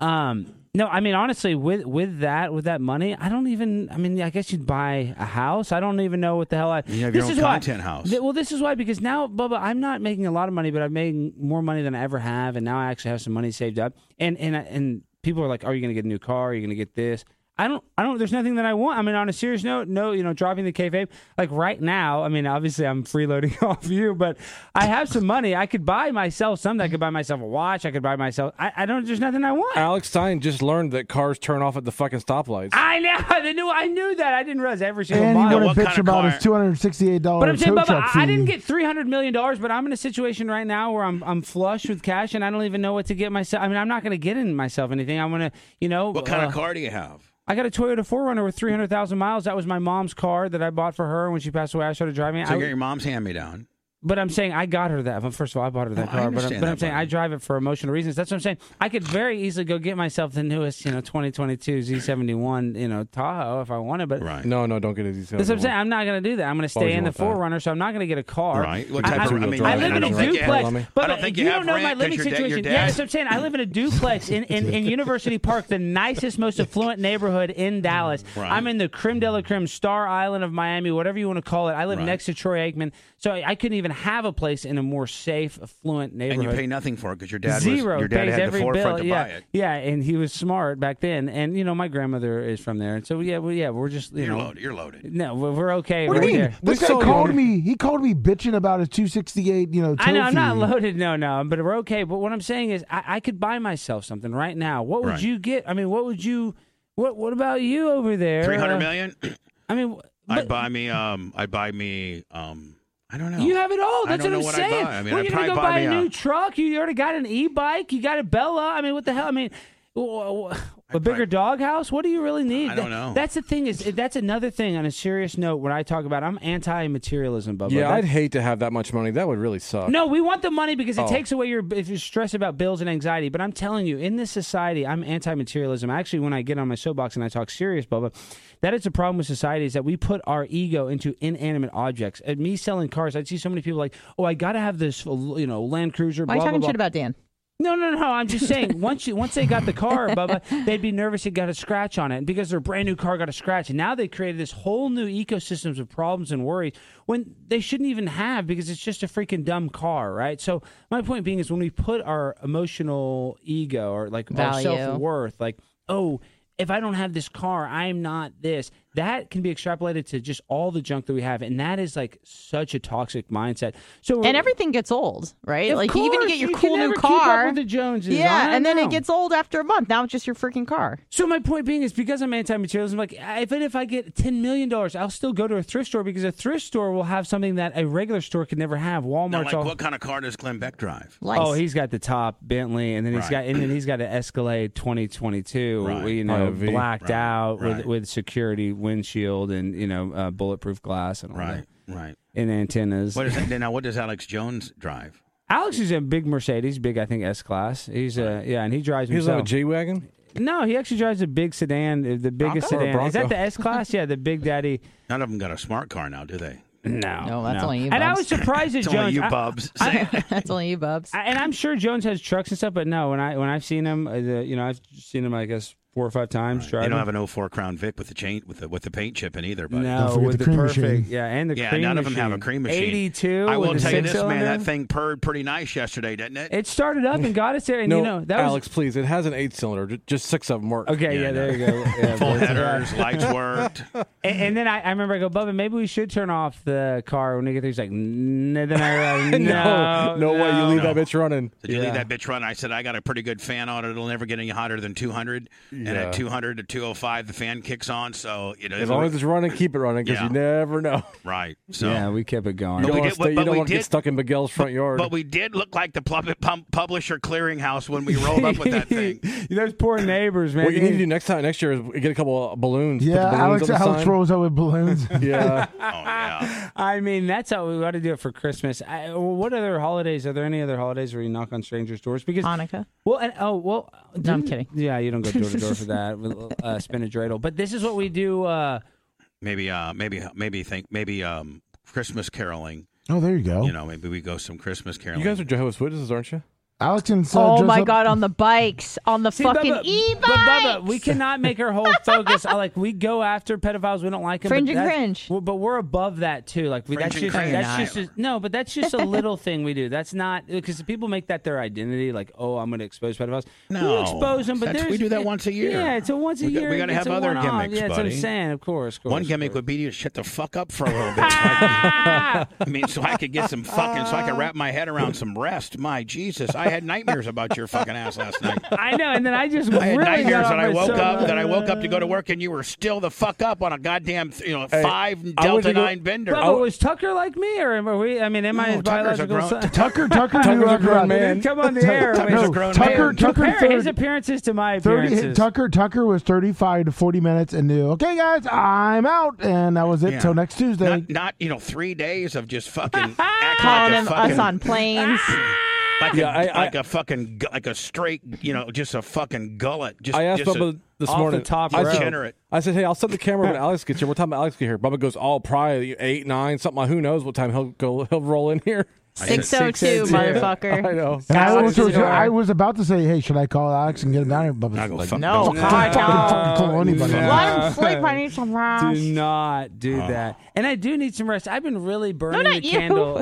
No, I mean, honestly, with that money, I don't even. I mean, I guess you'd buy a house. I don't even know what the hell. You have your own content house. Well, this is why, because now, Bubba, I'm not making a lot of money, but I'm making more money than I ever have, and now I actually have some money saved up. And people are like, "Are you going to get a new car? Are you going to get this?" I don't. There's nothing that I want. I mean, on a serious note, no. Dropping the kayfabe. Like right now, I mean, obviously, I'm freeloading off you, but I have some money. I could buy myself something. I could buy myself a watch. I could buy myself. I don't. There's nothing I want. Alex Stein just learned that cars turn off at the fucking stoplights. I know. I knew that. I didn't realize every single And mile. you want to bitch about his $268 But I'm saying, tow Bubba, truck fee. I didn't get $300 million, but I'm in a situation right now where I'm flush with cash, and I don't even know what to get myself. I mean, I'm not going to get in myself anything. I'm going to, What kind of car do you have? I got a Toyota 4Runner with 300,000 miles. That was my mom's car that I bought for her when she passed away. I started driving it. So you got your mom's hand-me-down. But I'm saying I got her that. Well, first of all, I bought her that car. But I'm saying I drive it for emotional reasons. That's what I'm saying. I could very easily go get myself the newest, 2022 Z71, Tahoe if I wanted. But No, don't get a Z71. That's what I'm saying. I'm not going to do that. I'm going to stay in the 4Runner, so I'm not going to get a car. Right. What type of? I live in a duplex. But I don't think you you don't have know my rent living 'cause your situation. dad- Yeah, that's what I'm saying. I live in a duplex in University Park, the nicest, most affluent neighborhood in Dallas. Right. I'm in the creme de la creme, Star Island of Miami, whatever you want to call it. I live next to Troy Aikman, so I couldn't even have a place in a more safe, affluent neighborhood. And you pay nothing for it because your dad Zero. had Pays the every forefront bill. to buy it. Yeah, and he was smart back then. And my grandmother is from there, and so we're just You're loaded. No, we're okay. What do We're you mean? there. This guy called me. He called me bitching about his 268. Tow I know I'm not fee. loaded. No, but we're okay. But what I'm saying is, I could buy myself something right now. What would you get? I mean, what would you? What about you over there? 300 million. I mean, I'd buy me. I don't know. You have it all. That's I don't what know I'm what saying. I'd buy. I mean, Well, I'd you're gonna probably go buy buy a me new truck. You already got an e-bike. You got a Bella. I mean, what the hell? I mean, a bigger doghouse. What do you really need? I don't know. That's the thing. That's another thing. On a serious note, when I talk about, I'm anti-materialism, Bubba. Yeah, I'd hate to have that much money. That would really suck. No, we want the money because it takes away if you're stressed about bills and anxiety. But I'm telling you, in this society, I'm anti-materialism. Actually, when I get on my soapbox and I talk serious, Bubba, that is the problem with society, is that we put our ego into inanimate objects. At me selling cars, I'd see so many people like, oh, I got to have this, Land Cruiser. Why are you talking shit about Dan? No. I'm just saying, once they got the car, Bubba, they'd be nervous it got a scratch on it. And because their brand new car got a scratch. And now they created this whole new ecosystems of problems and worries when they shouldn't even have, because it's just a freaking dumb car, right? So my point being is, when we put our emotional ego or like our self-worth, like, oh, if I don't have this car, I'm not this. That can be extrapolated to just all the junk that we have, and that is like such a toxic mindset. So, and everything gets old, right? Of Like course, even to get your you cool can new never keep car, up with the Joneses. yeah, I and then know. it gets old after a month. Now it's just your freaking car. So my point being is, because I'm anti-materialism, like even if I get $10 million, I'll still go to a thrift store, because a thrift store will have something that a regular store could never have. Walmart's Now, what kind of car does Glenn Beck drive? Oh, he's got the top Bentley, and then he's got an Escalade 2022, blacked out with security windshield and bulletproof glass and all that. Right. in antennas. What is that? Now, what does Alex Jones drive? Alex is a big Mercedes, big I think S-Class. He's and he drives He's himself. on a G-Wagon? No, he actually drives a big sedan, the biggest Bronco or sedan. Is that Bronco? the S-Class? Yeah, the Big Daddy. None of them got a smart car now, do they? No, that's only you, And I Bubs. was surprised at It's Jones. only you, Bubs. That's only you, Bubs. And I'm sure Jones has trucks and stuff, but no, when I've seen him, I've seen him, I guess, 4 or 5 times They driving. don't have an 04 Crown Vic with the chain with the paint chip in either, buddy. No, with the perfect, and the cream none of them have a machine. cream machine. 82. I will with the tell you this, man, 6-cylinder. that thing purred pretty nice yesterday, didn't it? It started up and got us there, and No, that Alex, please. It has an 8-cylinder. Just 6 of them work. Okay, yeah, there you go. Yeah, Full that's headers, right. lights worked. And then I remember I go, Bubba, maybe we should turn off the car when we get there. He's like, then I realized, no way. You leave No. that bitch running. Did you leave that bitch run? I said, I got a pretty good fan on it. It'll never get any hotter than 200. And at 200 to 205, the fan kicks on. So, As long as it's running, keep it running because you never know. Right. So, yeah, we kept it going. You don't want to get stuck in Miguel's front yard. But we did look like the publisher clearinghouse when we rolled up with that thing. Those poor neighbors, man. What you need to do next year is get a couple of balloons. Put the Yeah, balloons on the Alex sign. rolls out with balloons. Yeah. I mean, that's how we got to do it for Christmas. What other holidays? Are there any other holidays where you knock on strangers' doors? Because Hanukkah. Well, No, I'm kidding. Yeah, you don't go door to door for that with spinach dreidel. But this is what we do. Maybe Christmas caroling. Oh, there you go. You know, maybe we go some Christmas caroling. You guys are Jehovah's Witnesses, aren't you? Alex and Oh my God! On the bikes, on the fucking Bubba, e-bikes. But Bubba, we cannot make our whole focus. We go after pedophiles. We don't like them. Fringe but and that's- cringe. But we're above that too. That's Fringe and just cringe. no. But that's just a little thing we do. That's not because people make that their identity. Like, oh, I'm going to expose pedophiles. No, we expose them, but we do that once a year. Yeah, it's a once a year. We got to it's have a other one-off. gimmicks, Yeah, that's what I'm buddy. saying. Of course. One gimmick would be to shut the fuck up for a little bit. I mean, so I could get some fucking, so I could wrap my head around some rest. My Jesus, I had nightmares about your fucking ass last night. I know, and then I just I had really nightmares got that I off my woke up. soapbox. That I woke up to go to work, and you were still the fuck up on a goddamn, 5 I went Delta to go- 9 bender. Bubba, was Tucker like me, or am we? I mean, am I his Tucker's a biological grown- son? Tucker's Tucker's a grown man. Come on the air. Tucker's a Wait, grown Tucker- man. Tucker compare third- his appearances to my appearances. Tucker was 35 to 40 minutes and knew, okay, guys, I'm out. And that was it Yeah. till next Tuesday. Not 3 days of just fucking acting Calling like a him fucking, us on planes. like a straight, just a fucking gullet. Just, I asked just Bubba this off morning. the top I rope. said, Degenerate. I said, hey, I'll set the camera when Alex gets here. What time will Alex get here? Bubba goes, probably 8, 9, something like who knows what time he'll roll in here. 602, motherfucker. I know. And Alex is I was about to say, hey, should I call Alex and get him down here? Bubba's I go, like, fuck No, no. God, fucking no. call anybody. No. Let him sleep. I need some rest. Do not do that. And I do need some rest. I've been really burning not the you. candle.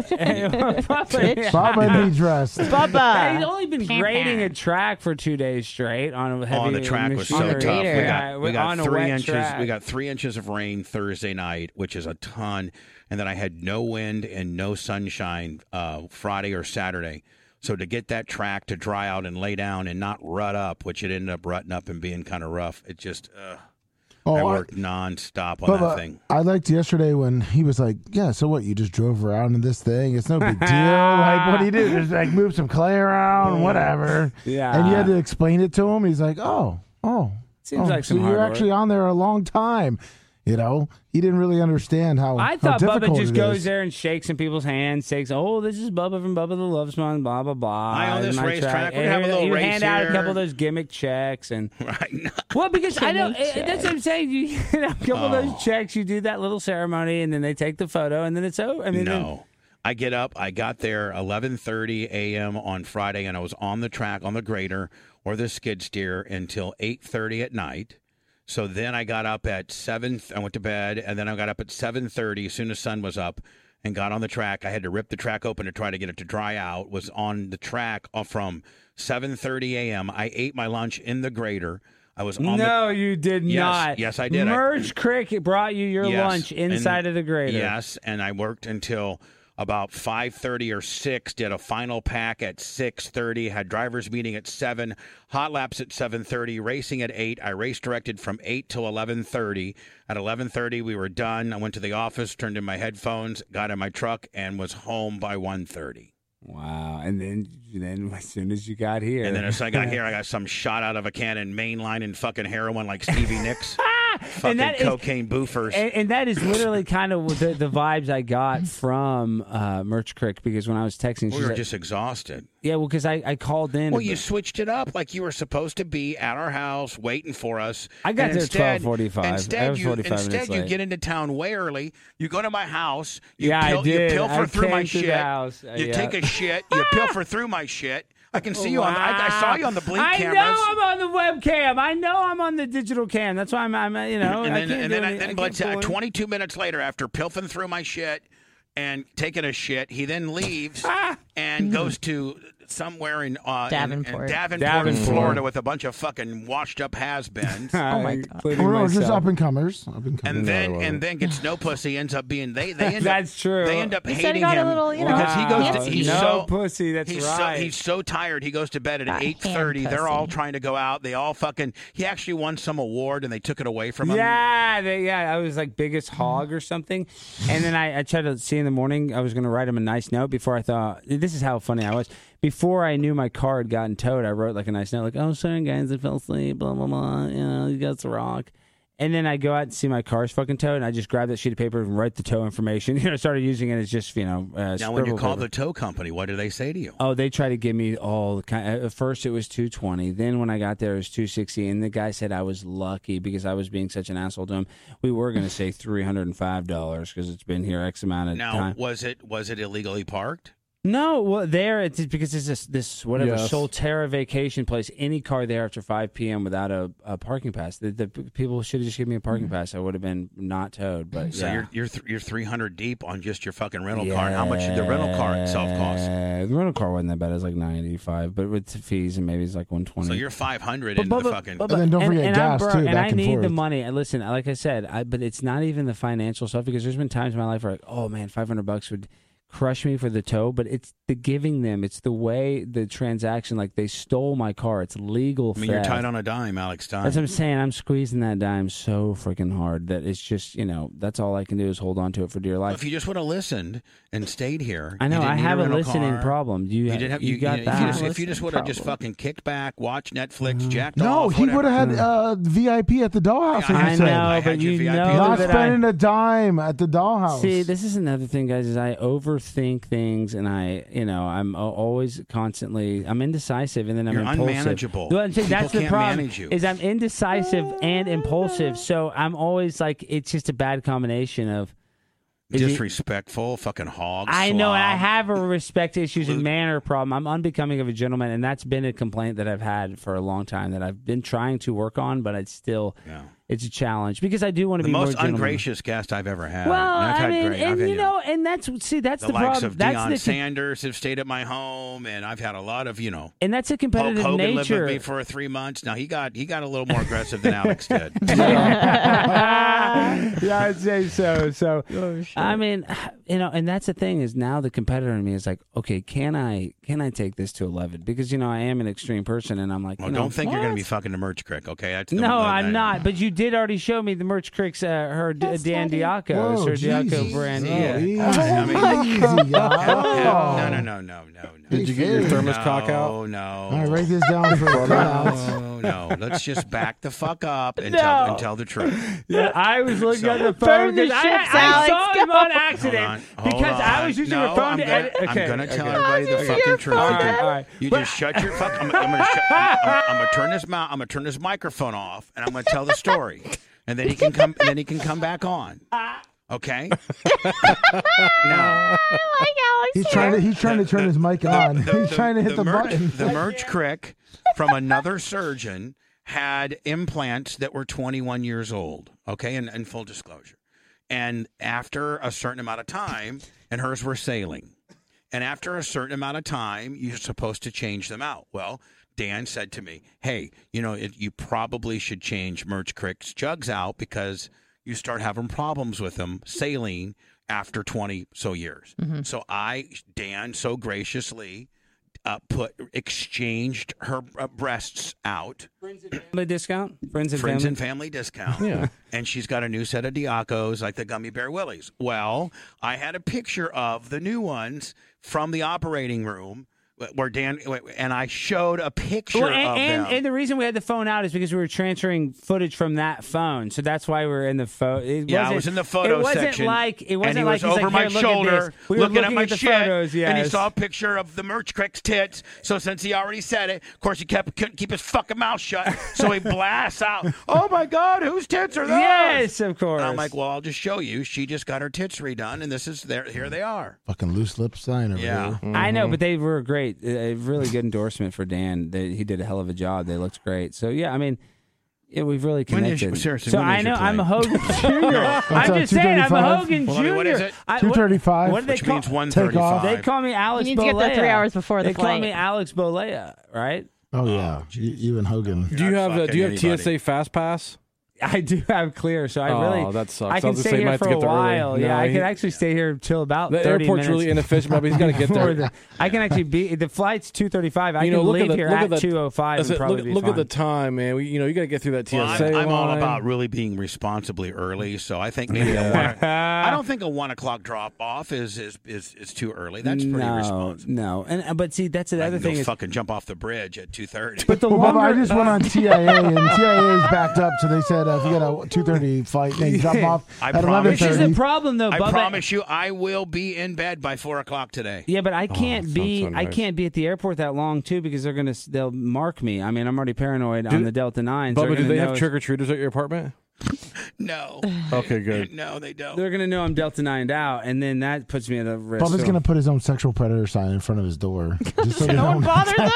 Bubba needs rest. Bubba. I've only been grading a track for 2 days straight on a heavy Oh, the track was so machinery. tough. Yeah, We got on a 3 wet inches. track. We got 3 inches of rain Thursday night, which is a ton. And then I had no wind and no sunshine Friday or Saturday. So to get that track to dry out and lay down and not rut up, which it ended up rutting up and being kind of rough, it just I worked nonstop on that thing. I liked yesterday when he was like, yeah, so what? You just drove around in this thing? It's no big deal. Like, what do you do? Just like move some clay around, whatever. Yeah. And you had to explain it to him. He's like, oh. Seems like so some hard you're work. actually on there a long time. He didn't really understand how I thought how Bubba difficult just it goes is. there and shakes in people's hands, this is Bubba from Bubba the Love Sponge, blah, blah, blah. I own this My racetrack. We're gonna And have a little you race hand out a here. couple of those gimmick checks. And Right. well, because I don't, Gimmick that's what I'm saying. You get a couple of those checks, you do that little ceremony, and then they take the photo, and then it's over. I mean, No. I get up. I got there 11:30 a.m. on Friday, and I was on the track, on the grader or the skid steer until 8:30 at night. So then I got up at 7. I went to bed, and then I got up at 7:30 as soon as sun was up and got on the track. I had to rip the track open to try to get it to dry out. Was on the track from 7:30 a.m. I ate my lunch in the grader. I was on no, you did not. Yes, I did. Merge Cricket brought you your lunch inside of the grader. Yes, and I worked until about 5:30 or 6, did a final pack at 6:30, had driver's meeting at 7, hot laps at 7:30, racing at 8. I race directed from 8 till 11:30. At 11:30, we were done. I went to the office, turned in my headphones, got in my truck, and was home by 1:30. Wow. And then as soon as you got here. And then as I got here, I got some shot out of a cannon mainline and fucking heroin like Stevie Nicks. Fucking cocaine boofers. And that is literally kind of the vibes I got from Merch Crick, because when I was texting, we were just exhausted. Yeah, well, because I called in. Well, you switched it up like you were supposed to be at our house waiting for us. I got there at 12:45. Instead, you get into town way early. You go to my house. You I did. You pilfer through my came to shit. the house. You take a shit. You pilfer through my shit. I can see you on. I saw you on the blink cameras. I know I'm on the webcam. I know I'm on the digital cam. That's why I'm you know. And then 22 minutes later, after pilfing through my shit and taking a shit, he then leaves and goes to somewhere in Davenport. Davenport, Florida, with a bunch of fucking washed up has-beens. Oh my god! We're just up and comers. And then gets no pussy. Ends up being they end That's up, true. They end up He said he hating got a him little, you know, because he goes. He's no so pussy. That's right. He's so tired. He goes to bed at Got 8:30. They're all trying to go out. They all fucking. He actually won some award and they took it away from him. I was like biggest hog or something, and then I tried to see in the morning. I was going to write him a nice note before I thought. This is how funny I was. Before I knew my car had gotten towed, I wrote like a nice note, like, "Oh, sorry guys, I fell asleep, blah blah blah. You know, you got the rock." And then I go out and see my car's fucking towed, and I just grab that sheet of paper and write the tow information. You know, started using it as just Now, when you call the tow company, what do they say to you? Oh, they try to give me all the kind. At first, it was $220. Then when I got there, it was $260. And the guy said I was lucky because I was being such an asshole to him. We were going to say $305 because it's been here X amount of time. Now, was it illegally parked? No, well, there it's because it's this whatever Yes. Solterra vacation place. Any car there after 5 p.m. without a parking pass, the people should have just given me a parking pass. I would have been not towed. But So you're 300 deep on just your fucking rental car. And how much did the rental car itself cost? The rental car wasn't that bad. It was like $95, but with fees and maybe it's like $120. So you're 500 in the fucking. And then don't forget gas too. And I back and need forth. the money. And listen, like I said, but it's not even the financial stuff because there's been times in my life where like, oh man, $500 would crush me for the tow, but it's the giving them. It's the way the transaction, like they stole my car. It's legal. I mean, you're tight on a dime, Alex Stein. That's what I'm saying. I'm squeezing that dime so freaking hard that it's just, that's all I can do is hold on to it for dear life. Well, if you just would have listened and stayed here, I know you didn't I need have a rental listening car. problem. You got that. If you just would have just fucking kicked back, watched Netflix, jacked No, off. he would have had VIP at the dollhouse. I know, but not that spending a dime at the dollhouse. See, this is another thing, guys. Is I overthink things, and I'm always constantly. I'm indecisive, and then I'm You're impulsive. unmanageable. Well, that's People the can't problem. manage you. Is I'm indecisive and impulsive, so I'm always like it's just a bad combination of. Disrespectful, fucking hog. I know, slob. and I have a respect issues and manner problem. I'm unbecoming of a gentleman, and that's been a complaint that I've had for a long time that I've been trying to work on, but it's still it's a challenge because I do want to be the most more ungracious guest I've ever had. Well, and I've had and great. and that's the the likes problem. of That's Deion Sanders have stayed at my home, and I've had a lot of and that's a competitive Hulk Hogan nature. lived with me for 3 months. Now he got a little more aggressive than Alex did. Yeah, I'd say so. So, I mean, and that's the thing is now the competitor in me is like, okay, can I take this to 11? Because I am an extreme person, and I'm like, Well, don't think you're going to be fucking the Merch Crick, okay? I'm not. But you did already show me the Merch Crick's her Dan Diaco, her Diaco brand. No. Did you get your thermos cock out? Oh no. All right, write this down for No. Let's just back the fuck up and tell the truth. Yeah, I was looking at the phone. I saw him on accident because I was using your phone to edit. Okay, I'm going to tell everybody the fucking truth. All right. You just shut your fuck. I'm going to turn this mouth. I'm going to turn this microphone off, and I'm going to tell the story, and then he can come. And then he can come back on. Okay. No. He's trying to turn his mic on. He's trying to hit the button. The Merch Crick from another surgeon had implants that were 21 years old. Okay, in full disclosure, and after a certain amount of time, and hers were saline, and after a certain amount of time, you're supposed to change them out. Well, Dan said to me, "Hey, you probably should change Merch Crick's jugs out because." You start having problems with them, saline, after 20 so years. Mm-hmm. So Dan so graciously exchanged her breasts out. Friends and family discount? Friends and family discount. Yeah. And she's got a new set of Diacos like the Gummy Bear Willies. Well, I had a picture of the new ones from the operating room where Dan and I showed a picture of them. And the reason we had the phone out is because we were transferring footage from that phone, so that's why we were in the photo. I was in the photo section. It wasn't and he like was over my shoulder, looking at my the shit, photos, yes. and he saw a picture of the Merch Crick's tits. So since he already said it, of course he couldn't keep his fucking mouth shut. So he blasts out, "Oh my God, whose tits are those?" Yes, of course. And I'm like, "Well, I'll just show you. She just got her tits redone, and this is there. Here they are." Fucking loose lip sign over here. I know, but they were great. A really good endorsement for Dan. He did a hell of a job. They looked great. So yeah, I mean, we've really connected. Seriously, so I know I'm a Hogan Jr. I'm just saying I'm a Hogan Jr. What is it? 235. What do they Which call? means 135. They call me Alex. You need to get there 3 hours before the They flight. call me Alex Bolea, right? Oh yeah, you and Hogan. Do you have TSA Fast Pass? I do have clear, so I really. that sucks. I can stay here for a while. No, Yeah, I can actually stay here till about the 30 airport's minutes. really inefficient, but he's got to get there. I can actually be. The flight's 2:35. I can leave here at 2:05 and probably be Look fine. at the time, man. You got to get through that TSA Well, I'm all line. about really being responsibly early, so I think maybe I don't think a 1 o'clock drop off is too early. That's pretty responsible. No, but see, that's the I other can go thing is fucking jump off the bridge at 2:30. But the Well, I just went on TIA, and TIA is backed up, so they said if you got a 2:30 flight, then you jump off at 11:30. This is the problem, though. I Bubba. promise you, I will be in bed by 4 o'clock today. Yeah, but I can't be. so nice. I can't be at the airport that long too because they'll mark me. I mean, I'm already paranoid on the Delta 9s. Bubba, do they have trick or treaters at your apartment? No. Okay, good. No, they don't. They're gonna know I'm Delta 9'd out, and then that puts me at a risk. Bubba's going to put his own sexual predator sign in front of his door. Just so they No one don't- bothers them.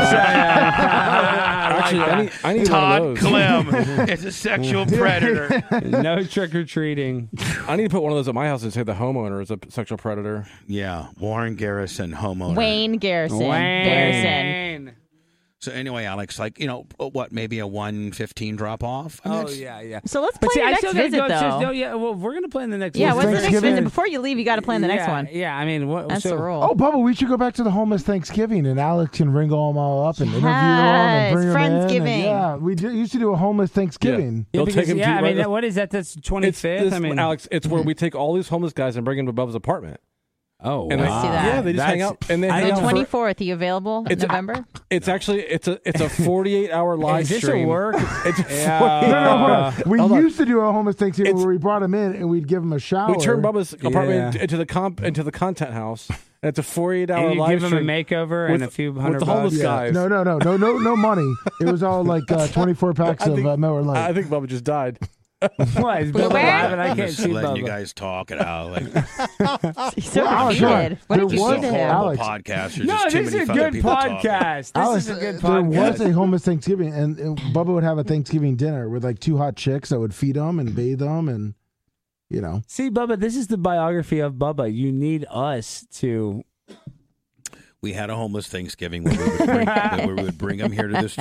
Actually, I need Todd one of those. Clem is a sexual predator. No trick or treating. I need to put one of those at my house and say the homeowner is a sexual predator. Yeah, Warren Garrison, homeowner. Wayne Garrison. Garrison. So anyway, Alex, maybe a 1:15 drop off? Yeah. So let's But plan see, your I next still gotta visit, go. though. Well, we're gonna plan the next. Yeah, what's the next Thanksgiving? visit? Before you leave, you got to plan the next one. Yeah, I mean, That's the rule. Oh, Bubba, we should go back to the homeless Thanksgiving, and Alex can ring them all up and interview them and bring them in. Friendsgiving. Yeah, we used to do a homeless Thanksgiving. They'll take him to I mean, what is that? That's 25th. I mean, Alex, it's where we take all these homeless guys and bring them to Bubba's apartment. Oh, and let's do that. Yeah, they just hang out and they hang The out 24th, are you available in November? It's actually it's a 48-hour live Is this stream. a work? It's No, hold on. We Hold on. used to do a homeless Thanksgiving where we brought him in and we'd give him a shower. We turned Bubba's apartment into the content house. And it's a 48-hour And you live give him a stream makeover and a few with $100 the homeless bucks? guys. No money. It was all like 24 packs of Miller Lite. I think Bubba just died. What? Is Bubba alive and I I'm can't just see letting Bubba. you guys talk it out. Like, He's so Alex, defeated. What did you there do to was- him? Alex. podcast. There's No, just too this many is a fucking good people talking. podcast. Alex, This is a good there was podcast. a homeless Thanksgiving, and Bubba would have a Thanksgiving dinner with like 2 hot chicks that would feed them and bathe them, and See, Bubba, this is the biography of Bubba. You need us to. We had a homeless Thanksgiving where we would bring them here to the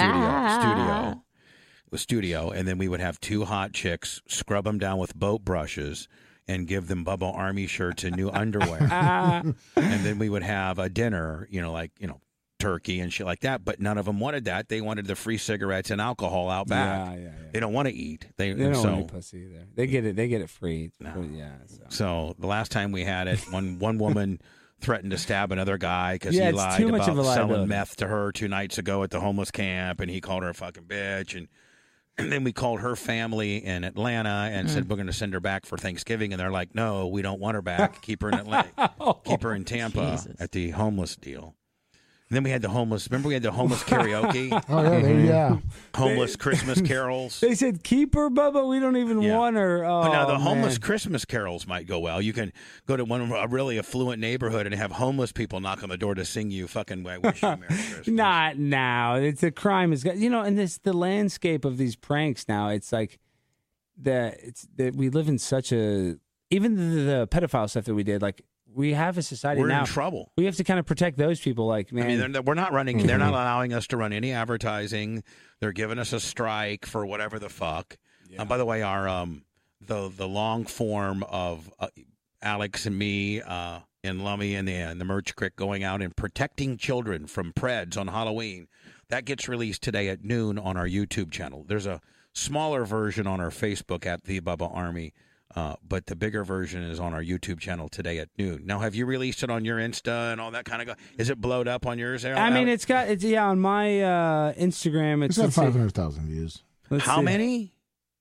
studio, and then we would have 2 hot chicks, scrub them down with boat brushes, and give them Bubba Army shirts and new underwear. And then we would have a dinner, turkey and shit like that. But none of them wanted that. They wanted the free cigarettes and alcohol out back. Yeah. They don't want to eat. They They don't so, want any pussy either. They get it free. Yeah. So the last time we had it, one woman threatened to stab another guy because Yeah, he it's lied too much of about a liability. selling meth to her 2 nights ago at the homeless camp, and he called her a fucking bitch. And then we called her family in Atlanta and said we're going to send her back for Thanksgiving, and they're like, "No, we don't want her back. Keep her in Atlanta. Keep her in Tampa at the homeless deal." And then we had the homeless. Remember, we had the homeless karaoke. Homeless Christmas carols. They said, keep her, Bubba. We don't even want her. Oh, But now the homeless man. Christmas carols might go well. You can go to a really affluent neighborhood and have homeless people knock on the door to sing you fucking "I Wish You a Merry Christmas." Not now. It's a crime is and the landscape of these pranks now. It's like that we live in such a even the pedophile stuff that we did. Like we have a society We're now. in trouble. We have to kind of protect those people. Like man, I mean, we're not running. They're not allowing us to run any advertising. They're giving us a strike for whatever the fuck. By the way, our the long form of Alex and me and Lummy and the Merch Crick going out and protecting children from Preds on Halloween. That gets released today at noon on our YouTube channel. There's a smaller version on our Facebook at The Bubba Army. But the bigger version is on our YouTube channel today at noon. Now, have you released it on your Insta and all that kind of? Is it blowed up on yours? I mean, it's on my Instagram. It's got 500,000 views. How many?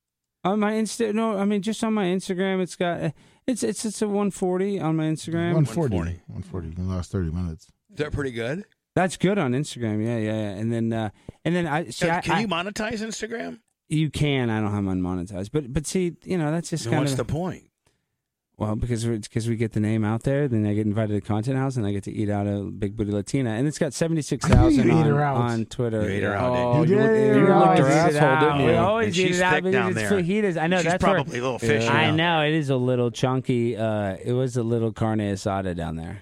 On my Insta, no, I mean just on my Instagram, it's got it's a 140 on my Instagram. 140 in the last 30 minutes. Is that pretty good? That's good on Instagram. Yeah. And then I see. Can you monetize Instagram? You can. I don't have mine monetized, but see, that's just kind of. What's the point? Well, because we get the name out there, then I get invited to Content House, and I get to eat out a Big Booty Latina, and it's got 76,000 on Twitter. You ate her out, Oh, didn't you? you licked her asshole, didn't you? We always And eat she's it out thick because down it's there. fajitas. I know She's that's probably a little fishy. I down know it is a little chunky. It was a little carne asada down there.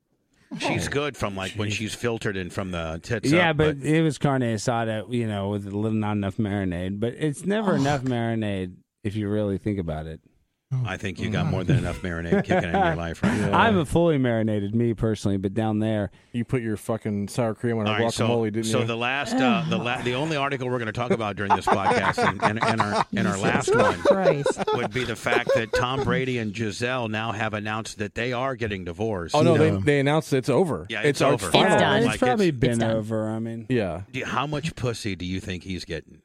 She's good from like when she's filtered and from the tits Yeah, up. but it was carne asada, with a little not enough marinade. But it's never enough marinade if you really think about it. I think you got more than enough marinade kicking in your life right now. I'm a fully marinated, me personally, but down there, you put your fucking sour cream on a All right, guacamole, didn't you? So the last, the only article we're going to talk about during this podcast, and our last one, would be the fact that Tom Brady and Giselle now have announced that they are getting divorced. Oh no, they announced it's over. Yeah, it's over. Final. done. it's Like, probably it's been done. over. I mean, Yeah. How much pussy do you think he's getting?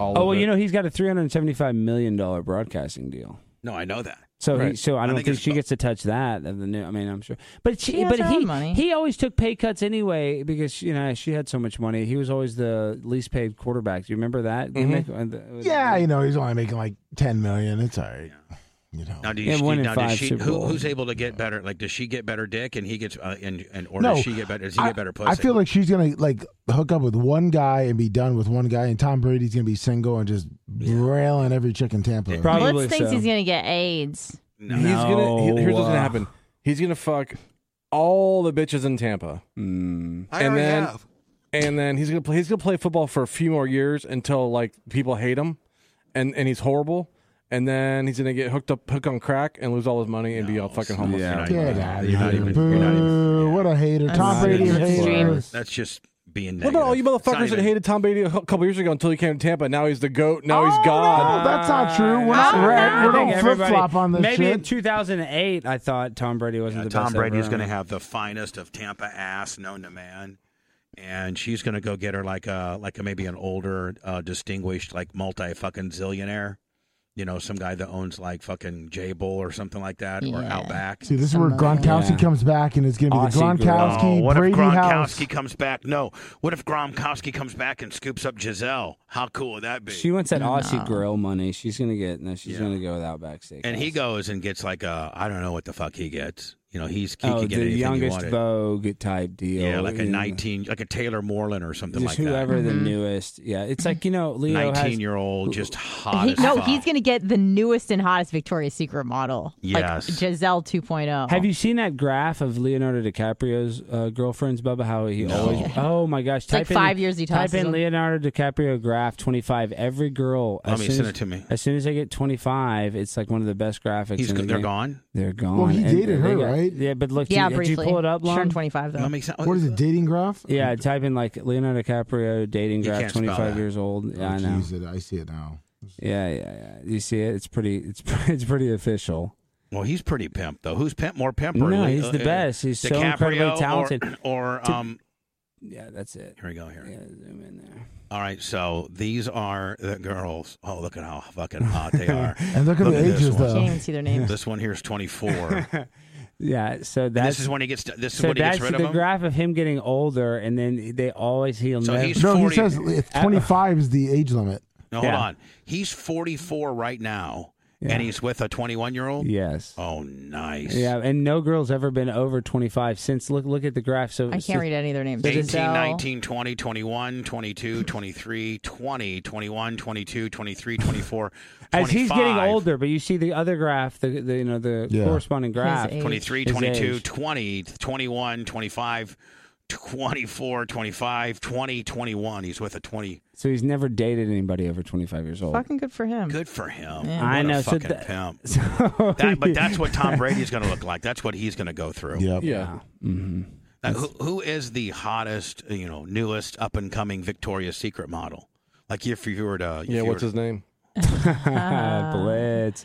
he's got a $375 million broadcasting deal. No, I know that. So Right. I don't think it's she gets to touch that. I'm sure, but She has her own money. he always took pay cuts anyway because she had so much money. He was always the least paid quarterback. Do you remember that? gimmick? Yeah, he's only making like $10 million. It's all right. Now, winning does 5 she, Super Bowls. who's able to get better? Like, does she get better dick, and he gets, or No, does she get better? Does he get better pussy? I feel like she's gonna hook up with one guy and be done with one guy, and Tom Brady's gonna be single and just railing every chick in Tampa. Blitz thinks he's gonna get AIDS. No. Here's what's gonna happen. He's gonna fuck all the bitches in Tampa. I already have. And then he's gonna play football for a few more years until like people hate him, and he's horrible. And then he's gonna get hooked on crack and lose all his money and be all fucking homeless. Yeah, Get out of you're not here. even. Boo, what a hater. Tom Brady a hater. That's just being What negative. about all you It's not motherfuckers that even- hated Tom Brady a couple years ago until he came to Tampa? Now he's the GOAT. Now he's God. No, that's not true. We're don't flip flop on this Maybe shit. in 2008, I thought Tom Brady wasn't the best. Tom Brady's ever. going to have the finest of Tampa ass known to man, and she's going to go get her like a maybe an older, distinguished, like multi fucking zillionaire. Some guy that owns like fucking J-Bull or something like that, or Outback. See, this is where Gronkowski comes back, and it's going to be the Gronkowski what Brady if Gronkowski house. comes back? No. What if Gronkowski comes back and scoops up Giselle? How cool would that be? She wants that Aussie grill money. She's gonna get. No, she's gonna go with Outback Steak. And he goes and gets like I don't know what the fuck he gets. He could get the anything he youngest wanted. Vogue type deal. Yeah, like a 19, like a Taylor Moreland or something just like whoever that. the newest. Yeah, it's like Leo 19-year-old, just hot as fuck. He's gonna get the newest and hottest Victoria's Secret model. Yes. Like Giselle 2.0. Have you seen that graph of Leonardo DiCaprio's girlfriends, Bubba? How he always. Oh my gosh! It's like 5 years he type tosses in them. Leonardo DiCaprio graph 25. Every girl. Let me send it to me. As soon as they get 25, it's like one of the best graphics. in the They're game. gone. They're gone. Well, he And dated her, they got- right? Yeah, but look. Yeah, did briefly. you pull it up? She Lon? turned 25 though. What is it, dating graph? Yeah, type in like Leonardo DiCaprio dating You graph, can't spell 25 that. years old. Yeah, Oh, I know. geez, I see it now. Yeah. You see it? It's pretty. It's pretty official. Well, he's pretty pimp though. Who's more pimp? No, he's the best. He's so DiCaprio incredibly talented. Yeah, that's it. Here we go. Here. Yeah, zoom in there. All right, so these are the girls. Oh, look at how fucking hot they are. And look at the this ages, one. though. Can't even see their names. This one here is 24. Yeah, so And that's this is when he gets. This is so when he gets that's rid of the them. graph of him getting older, and then he'll So never. he's No, 40. he says it's 25 is the age limit. No, hold on. He's 44 right now, and he's with a 21-year-old. Yes. Oh, nice. Yeah, and no girl's ever been over 25 since. Look at the graph. So I can't read any of their names. 18, Giselle. 19, 20, 21, 22, 23, 20, 21, 22, 23, 24, 25. As he's getting older, but you see the other graph, the Yeah. corresponding graph. 23, his 22, age. 20, 21, 25, 24, 25, 20, 21. He's with a 20. So he's never dated anybody over 25 years old. Fucking good for him. Good for him. Yeah. What I know. A So fucking pimp. But that's what Tom Brady's going to look like. That's what he's going to go through. Yep. Yeah. Mm-hmm. Now, who is the hottest, newest up and coming Victoria's Secret model? Like if you were to, Yeah, what's his name? Blitz.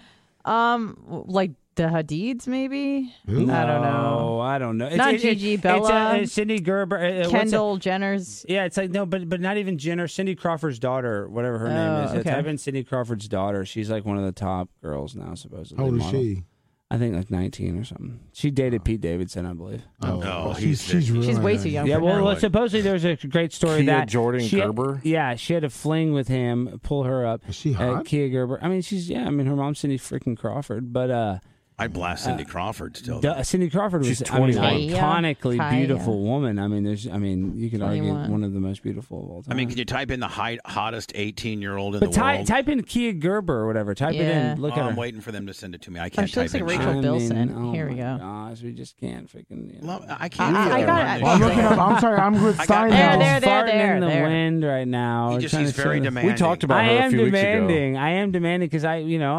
Like the Hadids, maybe. No, I don't know. It's Not Gigi, Bella, It's Cindy Gerber, Kendall Jenner's. Yeah, it's like no, but not even Jenner. Cindy Crawford's daughter, whatever her name is. Okay. Type in Cindy Crawford's daughter. She's like one of the top girls now, supposedly. How old is model. she? I think like 19 or something. She dated Pete Davidson, I believe. She's way too young. Yeah, for well, her. supposedly there's a great story Kia that Jordan Gerber? Yeah, she had a fling with him, pull her up. Is she hot? Kia Gerber. I mean, her mom's Cindy freaking Crawford, but I'd blast Cindy Crawford still. Cindy Crawford was, She's I mean, 21. iconically Kaya. beautiful woman. I mean, you could argue 21. one of the most beautiful of all time. I mean, can you type in the hottest 18-year-old in but the world? type in Kia Gerber or whatever. Type it in. Look at her. I'm waiting for them to send it to me. I can't she type looks like in. Rachel shit. Bilson. Here we go. Gosh, we just can't freaking. I can't. I got it. I'm looking up. I'm sorry. I'm with Stein. There, farting in the wind right now. He's very demanding. We talked about her a few weeks ago. I am demanding because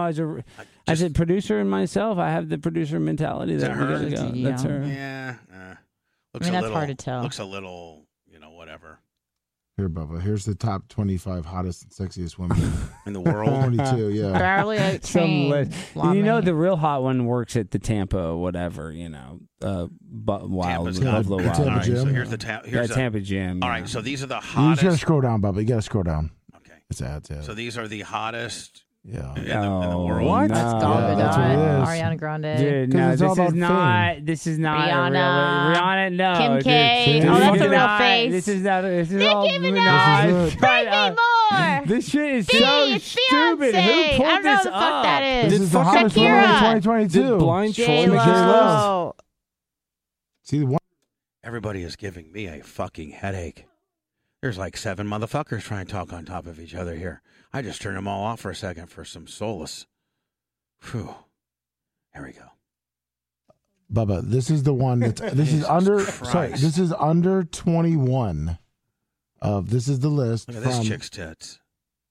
as a producer and myself, I have the producer mentality that we gotta go. That's her. Yeah. Looks I mean, a that's little, hard to tell. Looks a little, whatever. Here, Bubba. Here's the top 25 hottest and sexiest women in the world. 22. Yeah. Barely Some list. Lame. You know, the real hot one works at the Tampa, whatever. Wild Buffalo Wild. Tampa All right, so Gym? here's the Tampa Gym. All yeah. right, so these are the You just gotta hottest. scroll down, Bubba. You gotta scroll down. Okay. It's ads. Yeah. So these are the hottest. Yeah. In the world. What? That's No. Gal Yeah, that's what it Gadot, is. Ariana Grande. Dude, 'Cause no, it's all this is about not. fame. This is not Rihanna. a real. Rihanna, no. Kim dude. K. Oh, that's This a is real not- face. This is not. This is Nicki all. Minaj. This is it. Bring me more. This shit is B, so it's stupid. Beyonce. Who pulled I don't know this who the fuck up? that is. This is the hottest woman in Shakira. 2022. Did Blind Troy make this list? J-Lo. See, one. Everybody is giving me a fucking headache. There's like 7 motherfuckers trying to talk on top of each other here. I just turned them all off for a second for some solace. Whew. There we go. Bubba, this is the one that's this is Jesus under Christ. sorry, this is under 21. This is the list Look at from this chick's tits.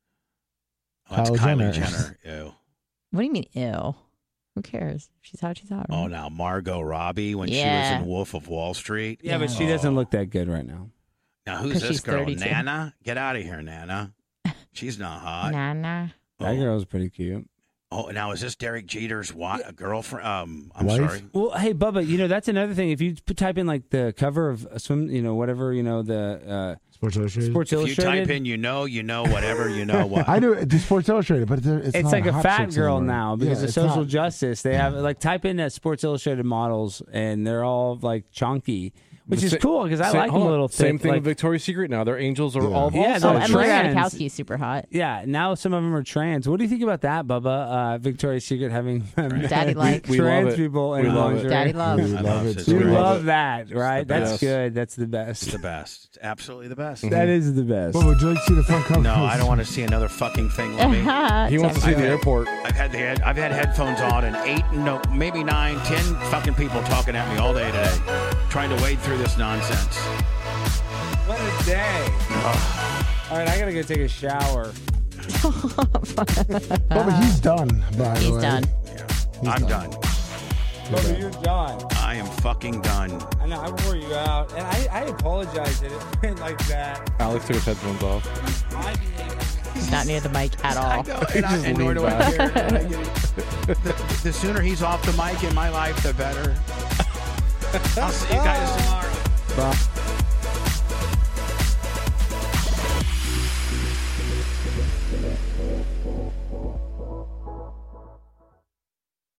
Oh, that's Kylie Kylie Jenner. Jenner. Ew. What do you mean, ew? Who cares? She's hot. She's hot. Oh, Right? now Margot Robbie when Yeah. she was in Wolf of Wall Street. Yeah, but she doesn't look that good right now. Now who's 'Cause this she's girl? 32. Nana? Get out of here, Nana. She's not hot. Nana. That girl's pretty cute. Oh, now is this Derek Jeter's girlfriend? I'm Wife? sorry. Well, hey, Bubba, that's another thing. If you type in like the cover of a swim, whatever, the Sports Illustrated. Sports If you Illustrated. type in, whatever, what. I do it. The Sports Illustrated, but it's It's not like a hot fat chicks girl anymore. now because Yeah, of it's social not- justice. They have like type in Sports Illustrated models, and they're all like chunky, which is cool because I like them a little thick. Same thing like, with Victoria's Secret now. Their angels are all Yeah, also they're Emily trans. Ratajkowski's super hot. Yeah, now some of them are trans. What do you think about that, Bubba? Victoria's Secret having Daddy like. We love trans it. people We in love it. lingerie. Daddy love. We love it. It's You great. love that, right? the That's best. good. That's the best. It's the best. It's absolutely the best. That is the best. Well, would you like to see the front cover? No, I don't want to see another fucking thing with me. He wants to see the airport. I've had headphones on and maybe 9, 10 fucking people talking at me all day today, trying to wade through this nonsense. What a day. All right, I got to go take a shower. But he's done, by the He's way. done. He's I'm done. Bubba, you're done. I am fucking done. I know, I wore you out. And I apologize that it went like that. Alex took his headphones off. He's not near the mic at all. I know, and nor do I care. The sooner he's off the mic in my life, the better. I'll see you guys tomorrow. Bye.